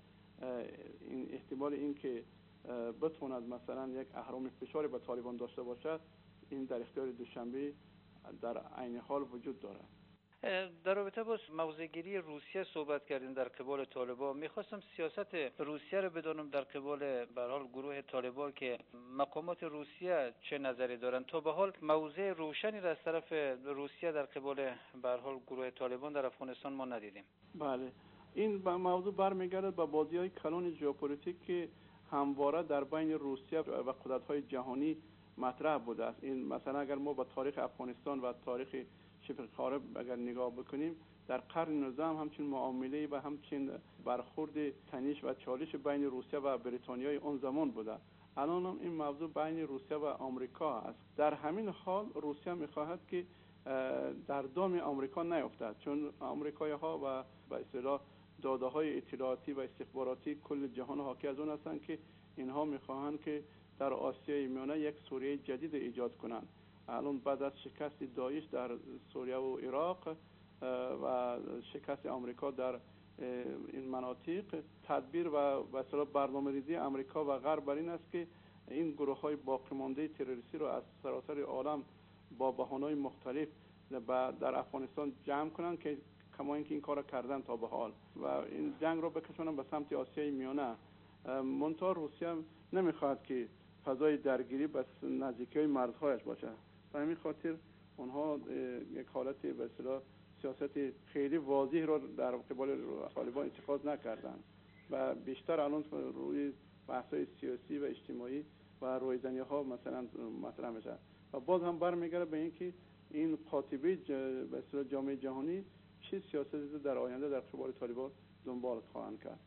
این احتمال این که بتواند مثلا یک اهرام فشاری به طالبان داشته باشد، این در اختیار دوشنبه در عین حال وجود دارد. در رابطه با موضع‌گیری روسیه صحبت کردیم در قبال طالبان. میخواستم سیاست روسیه رو بدانم در قبال به هر حال گروه طالبان که مقامات روسیه چه نظری دارند. تا به حال موضع روشنی را از طرف روسیه در قبال به هر حال گروه طالبان در افغانستان ما ندیدیم. بله، این موضوع برمیگردد به بازی‌های کلان ژئوپلیتیک که همواره در بین روسیه و قدرت‌های جهانی مطرح بوده است. این مثلا اگر ما با تاریخ افغانستان و تاریخ شبه غرب اگر نگاه بکنیم، در قرن نوزدهم همچین معامله و همچین برخورد تنش و چالش بین روسیه و بریتانیای اون زمان بوده. الان هم این موضوع بین روسیه و آمریکا است. در همین حال روسیه می‌خواهد که در دام آمریکا نیفتد، چون آمریکایی‌ها و به اصطلاح داده‌های اطلاعاتی و استخباراتی کل جهان حاکی از اون هستند که اینها می‌خواهند که در آسیای میانه یک سوریه جدید ایجاد کنند. الان بعد از شکست داعش در سوریه و عراق و شکست آمریکا در این مناطق، تدبیر و به اصطلاح برنامه‌ریزی آمریکا و غرب بر این است که این گروه‌های باقی مانده تروریستی را از سراسر عالم با بهانه‌های مختلف در افغانستان جمع کنند که کما اینکه این کارا کردن تا به حال و این جنگ را بکشونن به سمت آسیای میانه. منتها روسیه نمیخواد که فضای درگیری بس نزدیکی مرزهایش باشه. به همین خاطر اونها یک حالت به اصطلاح سیاست خیلی واضح را در قبال طالبان اتخاذ نکردند و بیشتر الان روی بحث‌های سیاسی و اجتماعی و رویدنی‌ها مثلا مطرح میشه و باز هم برمیگرده به اینکه این قاطبه به اصطلاح جامعه جهانی چه سیاستی در آینده در قبال طالبان دنبال خواهند کرد.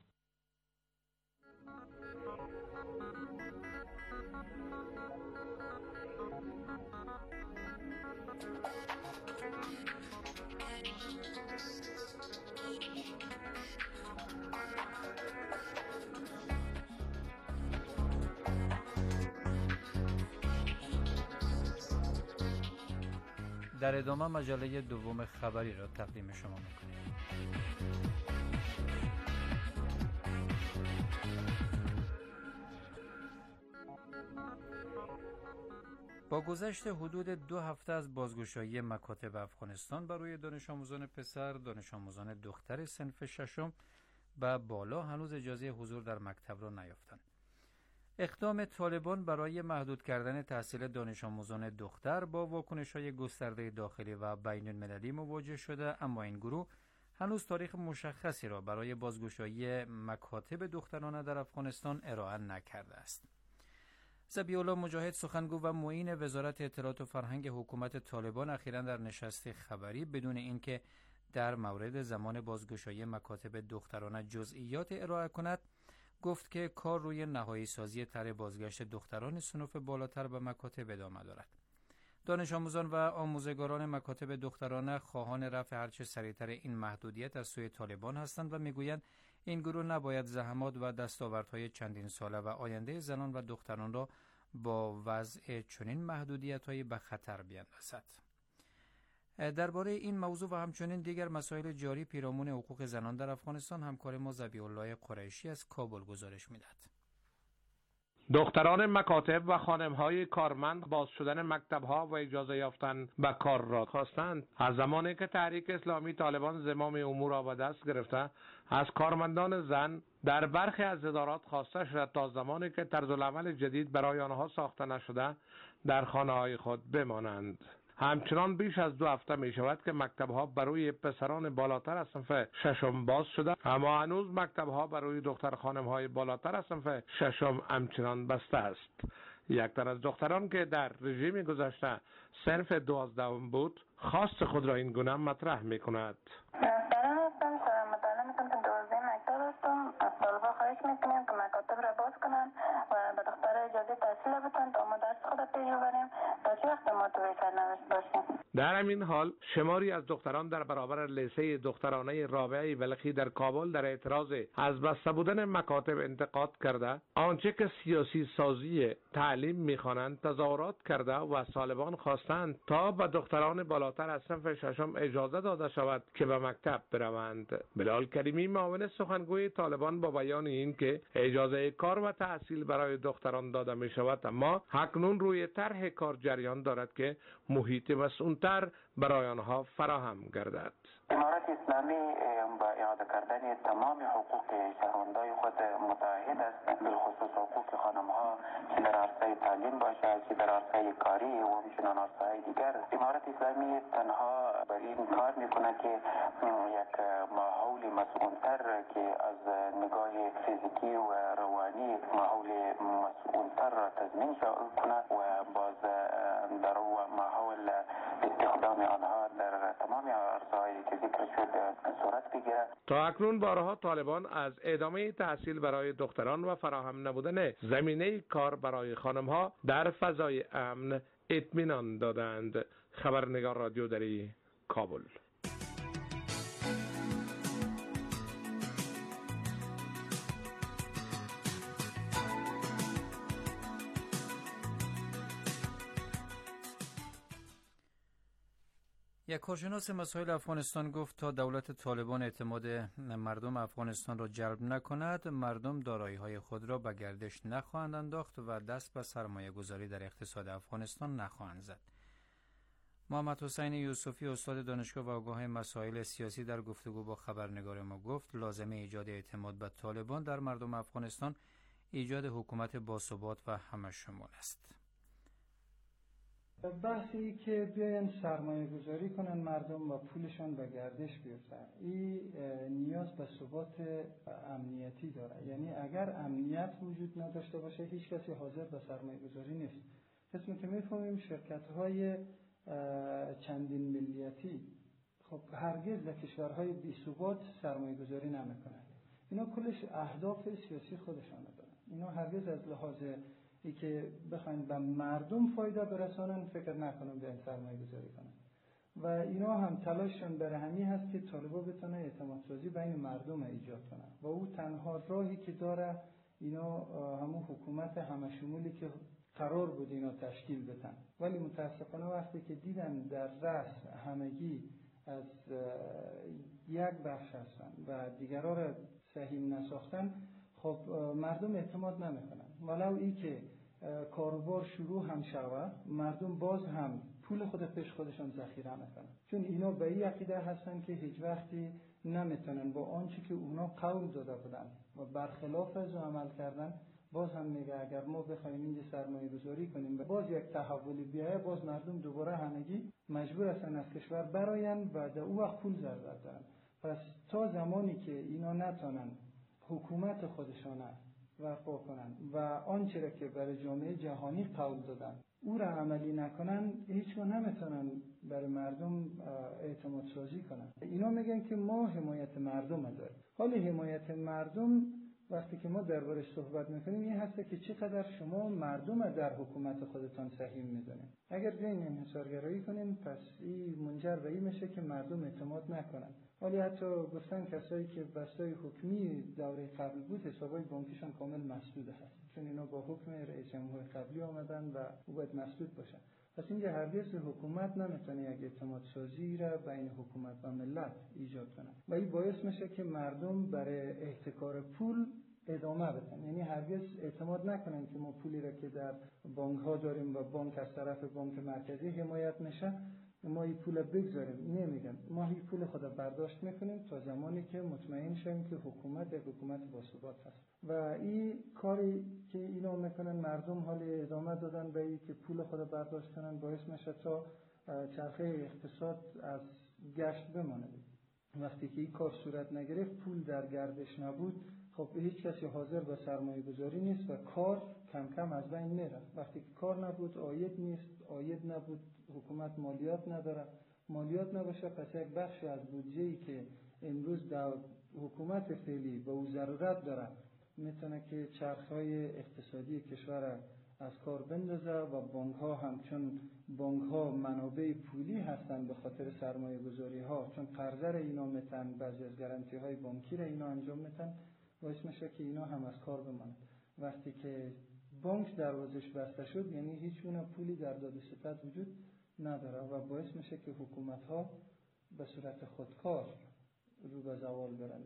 در ادامه مجله دوم خبری را تقدیم شما می‌کنیم. با گذشت حدود دو هفته از بازگشایی مکاتب افغانستان برای دانش آموزان پسر، دانش آموزان دختر صنف ششم و بالا هنوز اجازه حضور در مکتب را نیافتند. اقدام طالبان برای محدود کردن تحصیل دانش آموزان دختر با واکنش‌های گسترده داخلی و بین المللی مواجه شده، اما این گروه هنوز تاریخ مشخصی را برای بازگشایی مکاتب دخترانه در افغانستان ارائه نکرده است. ذبیح‌الله مجاهد، سخنگو و معین وزارت اطلاعات و فرهنگ حکومت طالبان، اخیراً در نشست خبری بدون اینکه در مورد زمان بازگشایی مکاتب دخترانه جزئیات ارائه کند، گفت که کار روی نهایی سازی طرح بازگشت دختران صنف بالاتر به مکاتب ادامه دارد. دانش آموزان و آموزگاران مکاتب دخترانه خواهان رفع هرچه سریعتر این محدودیت از سوی طالبان هستند و میگویند این گروه نباید زحمات و دستاوردهای چندین ساله و آینده زنان و دختران را با وضع چنین محدودیت‌هایی به خطر بیندازد. درباره این موضوع و همچنین دیگر مسائل جاری پیرامون حقوق زنان در افغانستان همکار ما ذبیح‌الله قریشی از کابل گزارش می‌دهد. دختران مکاتب و خانم‌های کارمند باز شدن مکتب‌ها و اجازه یافتن به کار را خواستند. از زمانی که تحریک اسلامی طالبان زمام امور را به دست گرفته، از کارمندان زن در برخی از ادارات خواسته شد تا زمانی که طرزالعمل جدید برای آنها ساخته نشده در خانه‌های خود بمانند. همچنان بیش از دو هفته می شود که مکتب‌ها برای پسران بالاتر از صنف ششم باز شده، اما هنوز مکتب‌ها برای دختر خانم‌های بالاتر از صنف ششم همچنان بسته است. یک تن از دختران که در رژیم گذشته صنف دوازدهم بود، خواست خود را این گونه مطرح می کند. طالبا خواهش میکنیم که مکاتب را باز کنن و به دختر اجازه تحصیل بدن تا ما درس خود پیش ببریم تا چه وقت ما توی سرنوشت باشیم. در همین حال شماری از دختران در برابر لیسه دخترانه رابعه بلخی در کابل در اعتراض از بسته بودن مکاتب انتقاد کرده، آنچه که سیاسی سازی تعلیم میخوانند تظاهرات کرده و از طالبان خواستند تا به دختران بالاتر از صنف ششم اجازه داده شود که به مکتب بروند. بلال کریمی، معاون سخنگوی طالبان، با بیان این که اجازه کار و تحصیل برای دختران داده می شود، اما اکنون روی طرح کار جریان دارد که محیط مسئول زودتر برای آنها فراهم گردد. امارت اسلامی با اعاده کردن تمام حقوق شهروندان خود متعهد است، بالخصوص حقوق خانم‌ها که در عرصه تعلیم باشد، که در عرصه کاری و همچنان عرصه‌های دیگر. امارت اسلامی تنها بر این کار می‌کند که یک ماحول مسئول‌تر که از نگاه فیزیکی و روانی ماحول مسئول‌تر را تضمین کند و باز در ماحول استخدام آنها در تمام عرصه‌های که ذکر شد صورت بگیرد. تا اکنون بارها طالبان از ادامه تحصیل برای دختران و فراهم نبودن زمینه کار برای خانم‌ها در فضای امن اطمینان دادند. خبرنگار رادیو دری کابل. یک کارشناس مسائل افغانستان گفت تا دولت طالبان اعتماد مردم افغانستان را جلب نکند، مردم دارایی‌های خود را به گردش نخواهند انداخت و دست به سرمایه گذاری در اقتصاد افغانستان نخواهند زد. محمد حسین یوسفی استاد دانشگاه و آگاه مسائل سیاسی در گفتگو با خبرنگار ما گفت لازمه ایجاد اعتماد به طالبان در مردم افغانستان ایجاد حکومت باثبات و همه‌شمول است. بحثی که بیاین سرمایه گذاری کنن مردم و پولشان به گردش بیفته، این نیاز به ثبات امنیتی داره. یعنی اگر امنیت وجود نداشته باشه هیچ کسی حاضر به سرمایه گذاری نیست. قسمی که میفهمیم شرکت های چندین ملیتی خب هرگز در کشورهای بی ثبات سرمایه گذاری نمیکنن. اینا کلش اهداف سیاسی خودشان دارن. اینا هرگز از لحاظ ای که بخواین به مردم فایده برسانن فکر نکنن به سرمایه گذاری کنن. و اینا هم تلاششون برای همین هست که طالبا بتونه اعتماد سازی بین مردم ایجاد کنن و او تنها راهی که داره اینا همون حکومت همه‌شمولی که قرار بود اینا تشکیل بدن. ولی متاسفانه وقتی که دیدن در رأس همگی از یک بخش هستن و دیگرها را سهیم نساختن، خب مردم اعتماد نمیکنن. ولو ای که کاروبار شروع هم شود مردم باز هم پول خود پیش خودشان ذخیره میکنن، چون اینا به این عقیده هستن که هیچ وقتی نمیتونن با آنچه که اونا قول داده بودن و برخلاف از عمل کردن. باز هم میگه اگر ما بخوایم اینجا سرمایه گذاری کنیم باز یک تحولی بیایه، باز مردم دوباره همگی مجبور هستن از کشور براین و در او وقت پول ضرورت دارن. پس تا زمانی که اینا نتونن حکومت خودشانه برپا کنن و آنچه را که برای جامعه جهانی قول دادن او را عملی نکنن، هیچ وقت نمیتونن برای مردم اعتماد سازی کنن. اینا میگن که ما حمایت مردم داریم. حالی حمایت مردم وقتی که ما دربارش صحبت میکنیم این هسته که چقدر شما مردم در حکومت خودتان سهیم میدونید. اگر بیاین انحصارگرایی کنیم پس این منجر به این میشه که مردم اعتماد نکنن. ولی حتی گفتن کسایی که بستای حکمی دوره قبل بود حسابای بانکیشان کامل مسدود هست، چون اینا با حکم رئیس جمهور قبلی آمدن و او باید مسدود باشن. پس اینجا هرگز حکومت نمیتونه یک اعتماد سازی را بین حکومت و ملت ایجاد کنه و این باعث میشه که مردم برای احتکار پول ادامه بدن. یعنی هرگز اعتماد نکنن که ما پولی را که در بانک ها داریم و بانک از طرف بانک مرکزی حمایت میشه ما این پول بگذاریم. نمیگن ما این پول خود برداشت میکنیم تا زمانی که مطمئن شیم که حکومت یک حکومت باثبات هست. و این کاری که اینا میکنن مردم حال ادامه دادن به این که پول خود برداشت کنن باعث میشه تا چرخه اقتصاد از گشت بمانه. وقتی که این کار صورت نگرفت پول در گردش نبود، خب هیچ کسی حاضر به سرمایه گذاری نیست و کار کم کم از بین میره. وقتی که کار نبود عاید نیست، عاید نبود حکومت مالیات نداره، مالیات نباشه پس یک بخشی از بودجه‌ای که امروز در حکومت فعلی به او ضرورت داره میتونه که چرخهای اقتصادی کشور از کار بندازه و بانک ها هم چون بانک ها منابع پولی هستن به خاطر سرمایه گذاری ها، چون قرضه را اینا میتن بعضی از گارانتی های بانکی را اینا انجام میتن، باعث میشه که اینا هم از کار بمانند. وقتی که بانک دروازش بسته شد یعنی هیچ گونه پولی در داد و ستد وجود نداره و باعث میشه که حکومت ها به صورت خودکار رو به زوال برن.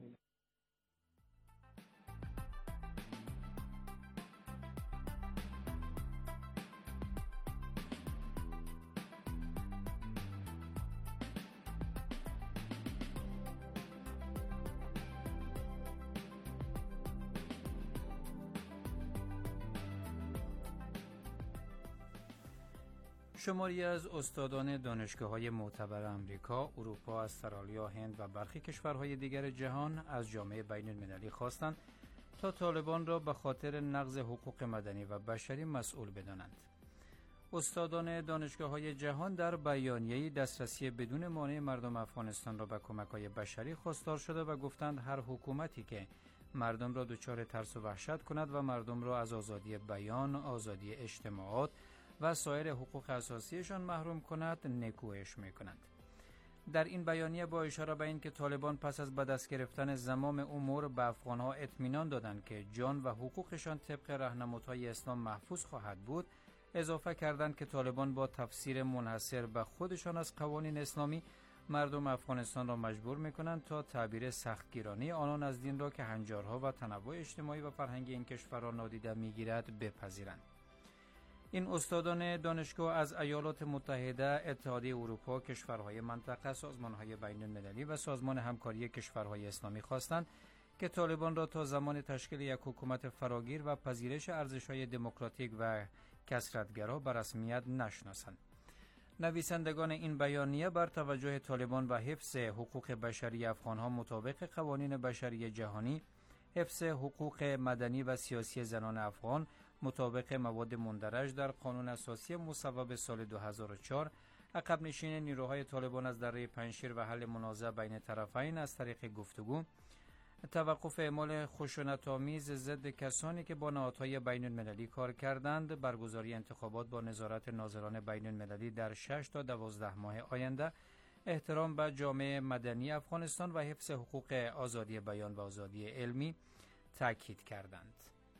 شماری از استادان دانشگاه‌های معتبر آمریکا، اروپا، استرالیا، هند و برخی کشورهای دیگر جهان از جامعه بین‌المللی خواستند تا طالبان را به خاطر نقض حقوق مدنی و بشری مسئول بدانند. استادان دانشگاه‌های جهان در بیانیه‌ای دسترسی بدون مانع مردم افغانستان را به کمک‌های بشری خواستار شده و گفتند هر حکومتی که مردم را دچار ترس و وحشت کند و مردم را از آزادی بیان، آزادی اجتماعات و سایر حقوق اساسیشان محروم کند، نکوهش می‌کند. در این بیانیه با اشاره به اینکه طالبان پس از به دست گرفتن زمام امور به افغان‌ها اطمینان دادند که جان و حقوقشان طبق راهنمودهای اسلام محفوظ خواهد بود، اضافه کردند که طالبان با تفسیر منحصر به خودشان از قوانین اسلامی مردم افغانستان را مجبور می‌کنند تا تعبیر سختگیرانه آنان از دین را که هنجارها و تنوع اجتماعی و فرهنگی این کشور را نادیده می‌گیرد بپذیرند. این استادان دانشگاه از ایالات متحده، اتحادیه اروپا، کشورهای منطقه، سازمان‌های بین‌المللی و سازمان همکاری کشورهای اسلامی خواستند که طالبان را تا زمان تشکیل یک حکومت فراگیر و پذیرش ارزش‌های دموکراتیک و کثرت‌گرا به رسمیت نشناسند. نویسندگان این بیانیه بر توجه طالبان و حفظ حقوق بشری افغان‌ها مطابق قوانین بشری جهانی، حفظ حقوق مدنی و سیاسی زنان افغان مطابق مواد مندرج در قانون اساسی مصوب سال دو هزار و چهار، عقب نشینی نیروهای طالبان از دره پنجشیر و حل منازعه بین طرفین از طریق گفتگو، توقف اعمال خشونت‌آمیز ضد کسانی که با نهادهای بین‌المللی کار کردند، برگزاری انتخابات با نظارت ناظران بین‌المللی در شش تا دوازده ماه آینده، احترام به جامعه مدنی افغانستان و حفظ حقوق آزادی بیان و آزادی علمی تاکید کردند.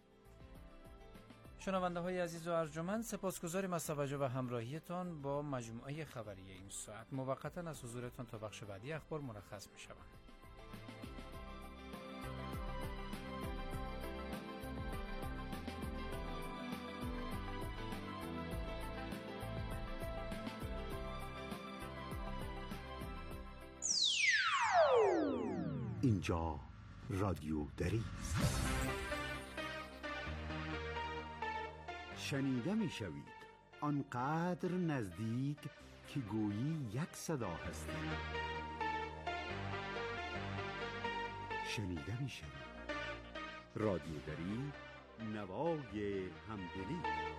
شنونده های عزیز و ارجمند، سپاسگزاریم از توجه و همراهیتان با مجموعه خبری این ساعت. موقتا از حضورتان تا بخش بعدی اخبار مرخص می شوم. اینجا رادیو دری است. شنیده می شوید آنقدر نزدیک که گویی یک صدا هستید. شنیده می شوید رادیو دری، نوای همدلی.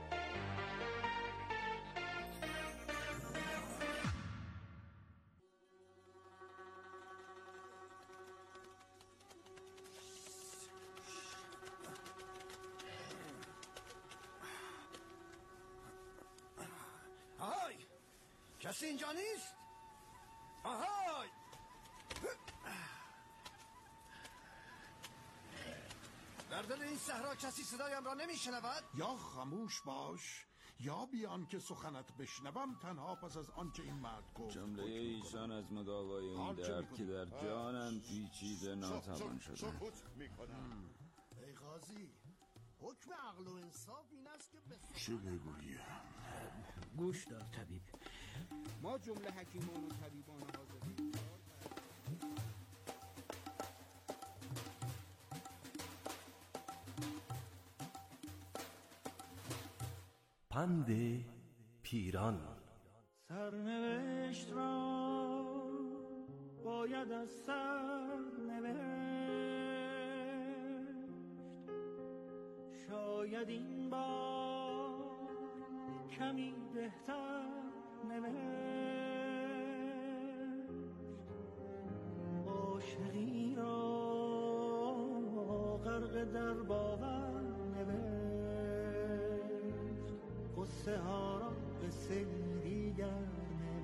کسی اینجا نیست؟ آهای! در دل این صحرا کسی صدایم را نمیشنود؟ یا خاموش باش یا بیان که سخنت بشنوم، تنها پس از آنچه این مرد گفت. جمله ایشان از مداوای این درد که در جانم پیچیده ناتوان شده. سکوت میکنم. ای قاضی، حکم عقل و انصاف این است که چه بگویم؟ گوش دار طبیب، ما جمله حکیمان و طبیبان حاضرین پند پیران. سرنوشت را باید از سر نوشت، شاید این بار کمی بهتر نوشت. عاشقی را غرق در باور نوشت، قصه ها را قصه دیگر نوشت.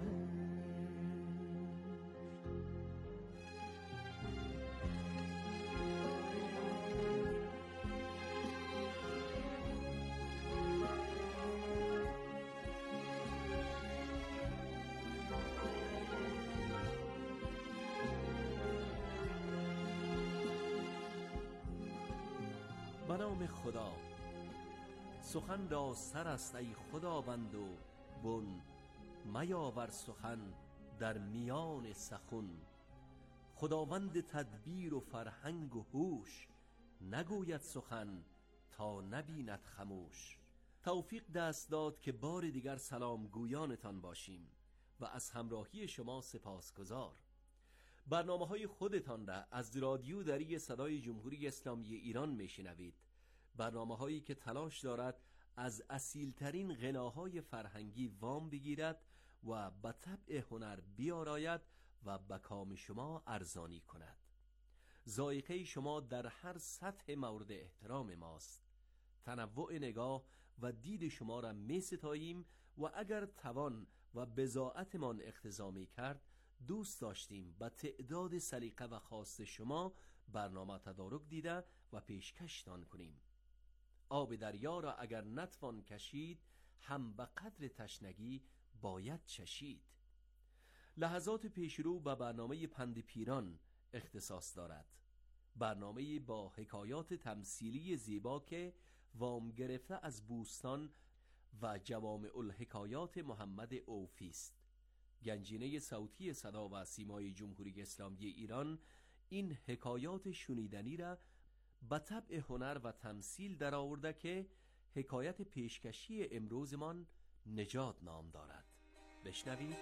به نام خدا. سخن را سر است ای خداوند و بن، میاور سخن در میان سخن. خداوند تدبیر و فرهنگ و هوش، نگوید سخن تا نبیند خموش. توفیق دست داد که بار دیگر سلام گویانتان باشیم و از همراهی شما سپاسگزار. برنامه های خودتان را از رادیو دری صدای جمهوری اسلامی ایران میشنوید. برنامه هایی که تلاش دارد از اصیلترین غناهای فرهنگی وام بگیرد و به طبع هنر بیاراید و به کام شما ارزانی کند. ذائقه شما در هر سطح مورد احترام ماست. تنوع نگاه و دید شما را می ستاییم و اگر توان و بضاعتمان اقتضا می کرد دوست داشتیم به تعداد سلیقه و خواست شما برنامه تدارک دیده و پیشکشتان کنیم. آب دریا را اگر نتوان کشید هم به قدر تشنگی باید چشید. لحظات پیشرو به برنامه پند پیران اختصاص دارد. برنامه با حکایات تمثیلی زیبا که وام گرفته از بوستان و جوامع الحکایات محمد اوفی است. گنجینه صوتی صدا و سیمای جمهوری اسلامی ایران این حکایات شنیدنی را به طبع هنر و تمثیل در آورده که حکایت پیشکشی امروزمان نجات نام دارد. بشنوید.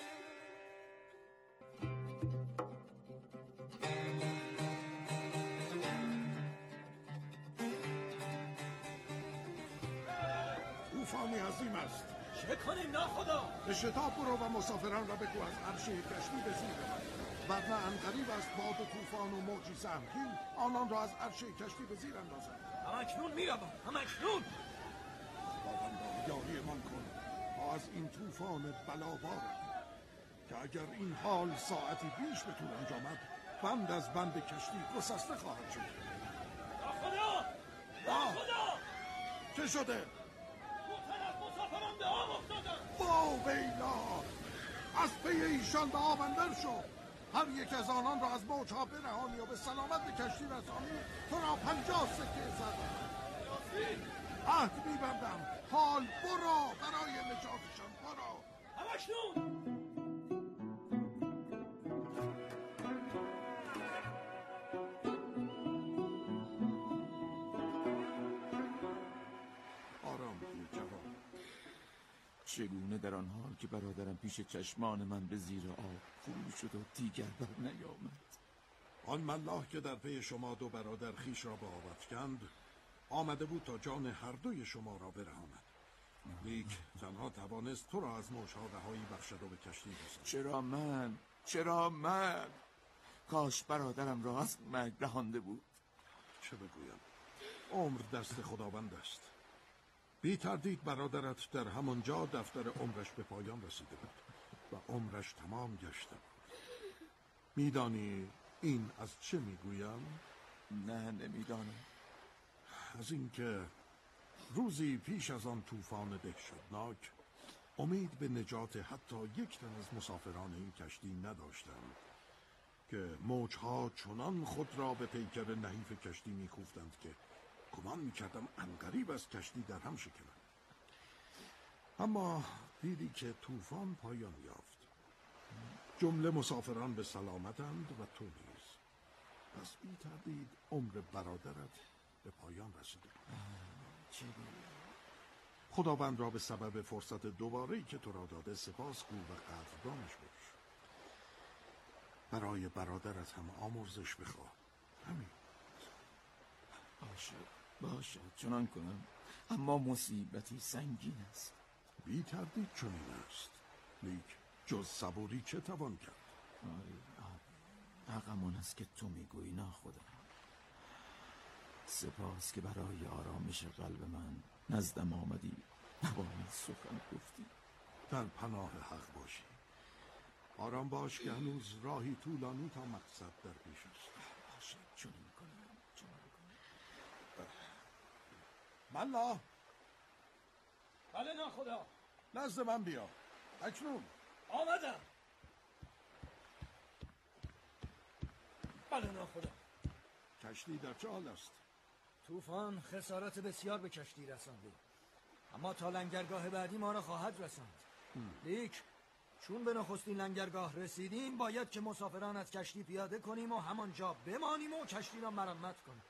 طوفانی عظیم است. چه کنیم ناخدا؟ به شتاب برو و مسافران را بگو از عرشه کشتی به زیر ببرند، ورنه عنقریب است باد و طوفان و موجی سهمگین آنان را از عرشه کشتی به زیر اندازند. همکنون میروم، همکنون. خداوندا یاریمان کن تا از این طوفان بلابار که اگر این حال ساعتی بیش به طول انجامد بند از بند کشتی گسسته خواهد شد. ناخدا! ناخدا! چه شده؟ مسافران به آب افتادن. با ویلا از پی ایشان به آب اندر شو. هر یک از آنان را از موجها برهانی و به سلامت به کشتی رسانی. تو را پنجاه سکه زدم. عهد میبندم. حال برو برای نجاتشان برو. همکنون. چگونه در آن حال که برادرم پیش چشمان من به زیر آب فرو شد و دیگر بر نیامد. آن ملاح که در پی شما دو برادر خیش را به آب افکند آمده بود تا جان هر دوی شما را برهاند، لیک تنها توانست تو را از موجها رهایی بخشد و به کشتی رساند. چرا من؟ چرا من؟ کاش برادرم را از مرگ رهانده بود. چه بگویم؟ عمر دست خداوند است. بی تردید برادرت در همانجا دفتر عمرش به پایان رسیده بود و عمرش تمام گشته بود. میدانی این از چه میگویم؟ نه نمیدانم. از اینکه روزی پیش از آن طوفان دهشتناک امید به نجات حتی یک تن از مسافران این کشتی نداشتند که موجها چنان خود را به پیکر نحیف کشتی میکوفتند که گمان میکردم عنقریب از کشتی در هم شکند. اما دیدی که طوفان پایان یافت. جمله مسافران به سلامتند و تو نیز. پس بی تردید عمر برادرت به پایان رسیده. خداوند را به سبب فرصت دوباره‌ای که تو را داده سپاس گو و قدردانش باش. برای برادرت هم آمرزش بخواه. همین. باشد باشد چنان کنم، اما مصیبتی سنگین است. بی تردید چنین است، لیک جز صبوری چه توان کرد؟ حقمون است که تو میگویی ناخدا. سپاس که برای آرامش قلب من نزدم آمدی و با من سخن گفتی. در پناه حق باشی. آرام باش که هنوز راهی طولانی تا مقصد در پیش است. باشد چنین کنم. ملا. بله ناخدا. نزد من بیا اکنون. آمدم. بله ناخدا. کشتی در چه حال است؟ طوفان خسارت بسیار به کشتی رسانده، اما تا لنگرگاه بعدی ما را خواهد رساند. لیک چون به نخستین لنگرگاه رسیدیم باید که مسافران از کشتی پیاده کنیم و همانجا بمانیم و کشتی را مرمت کنیم.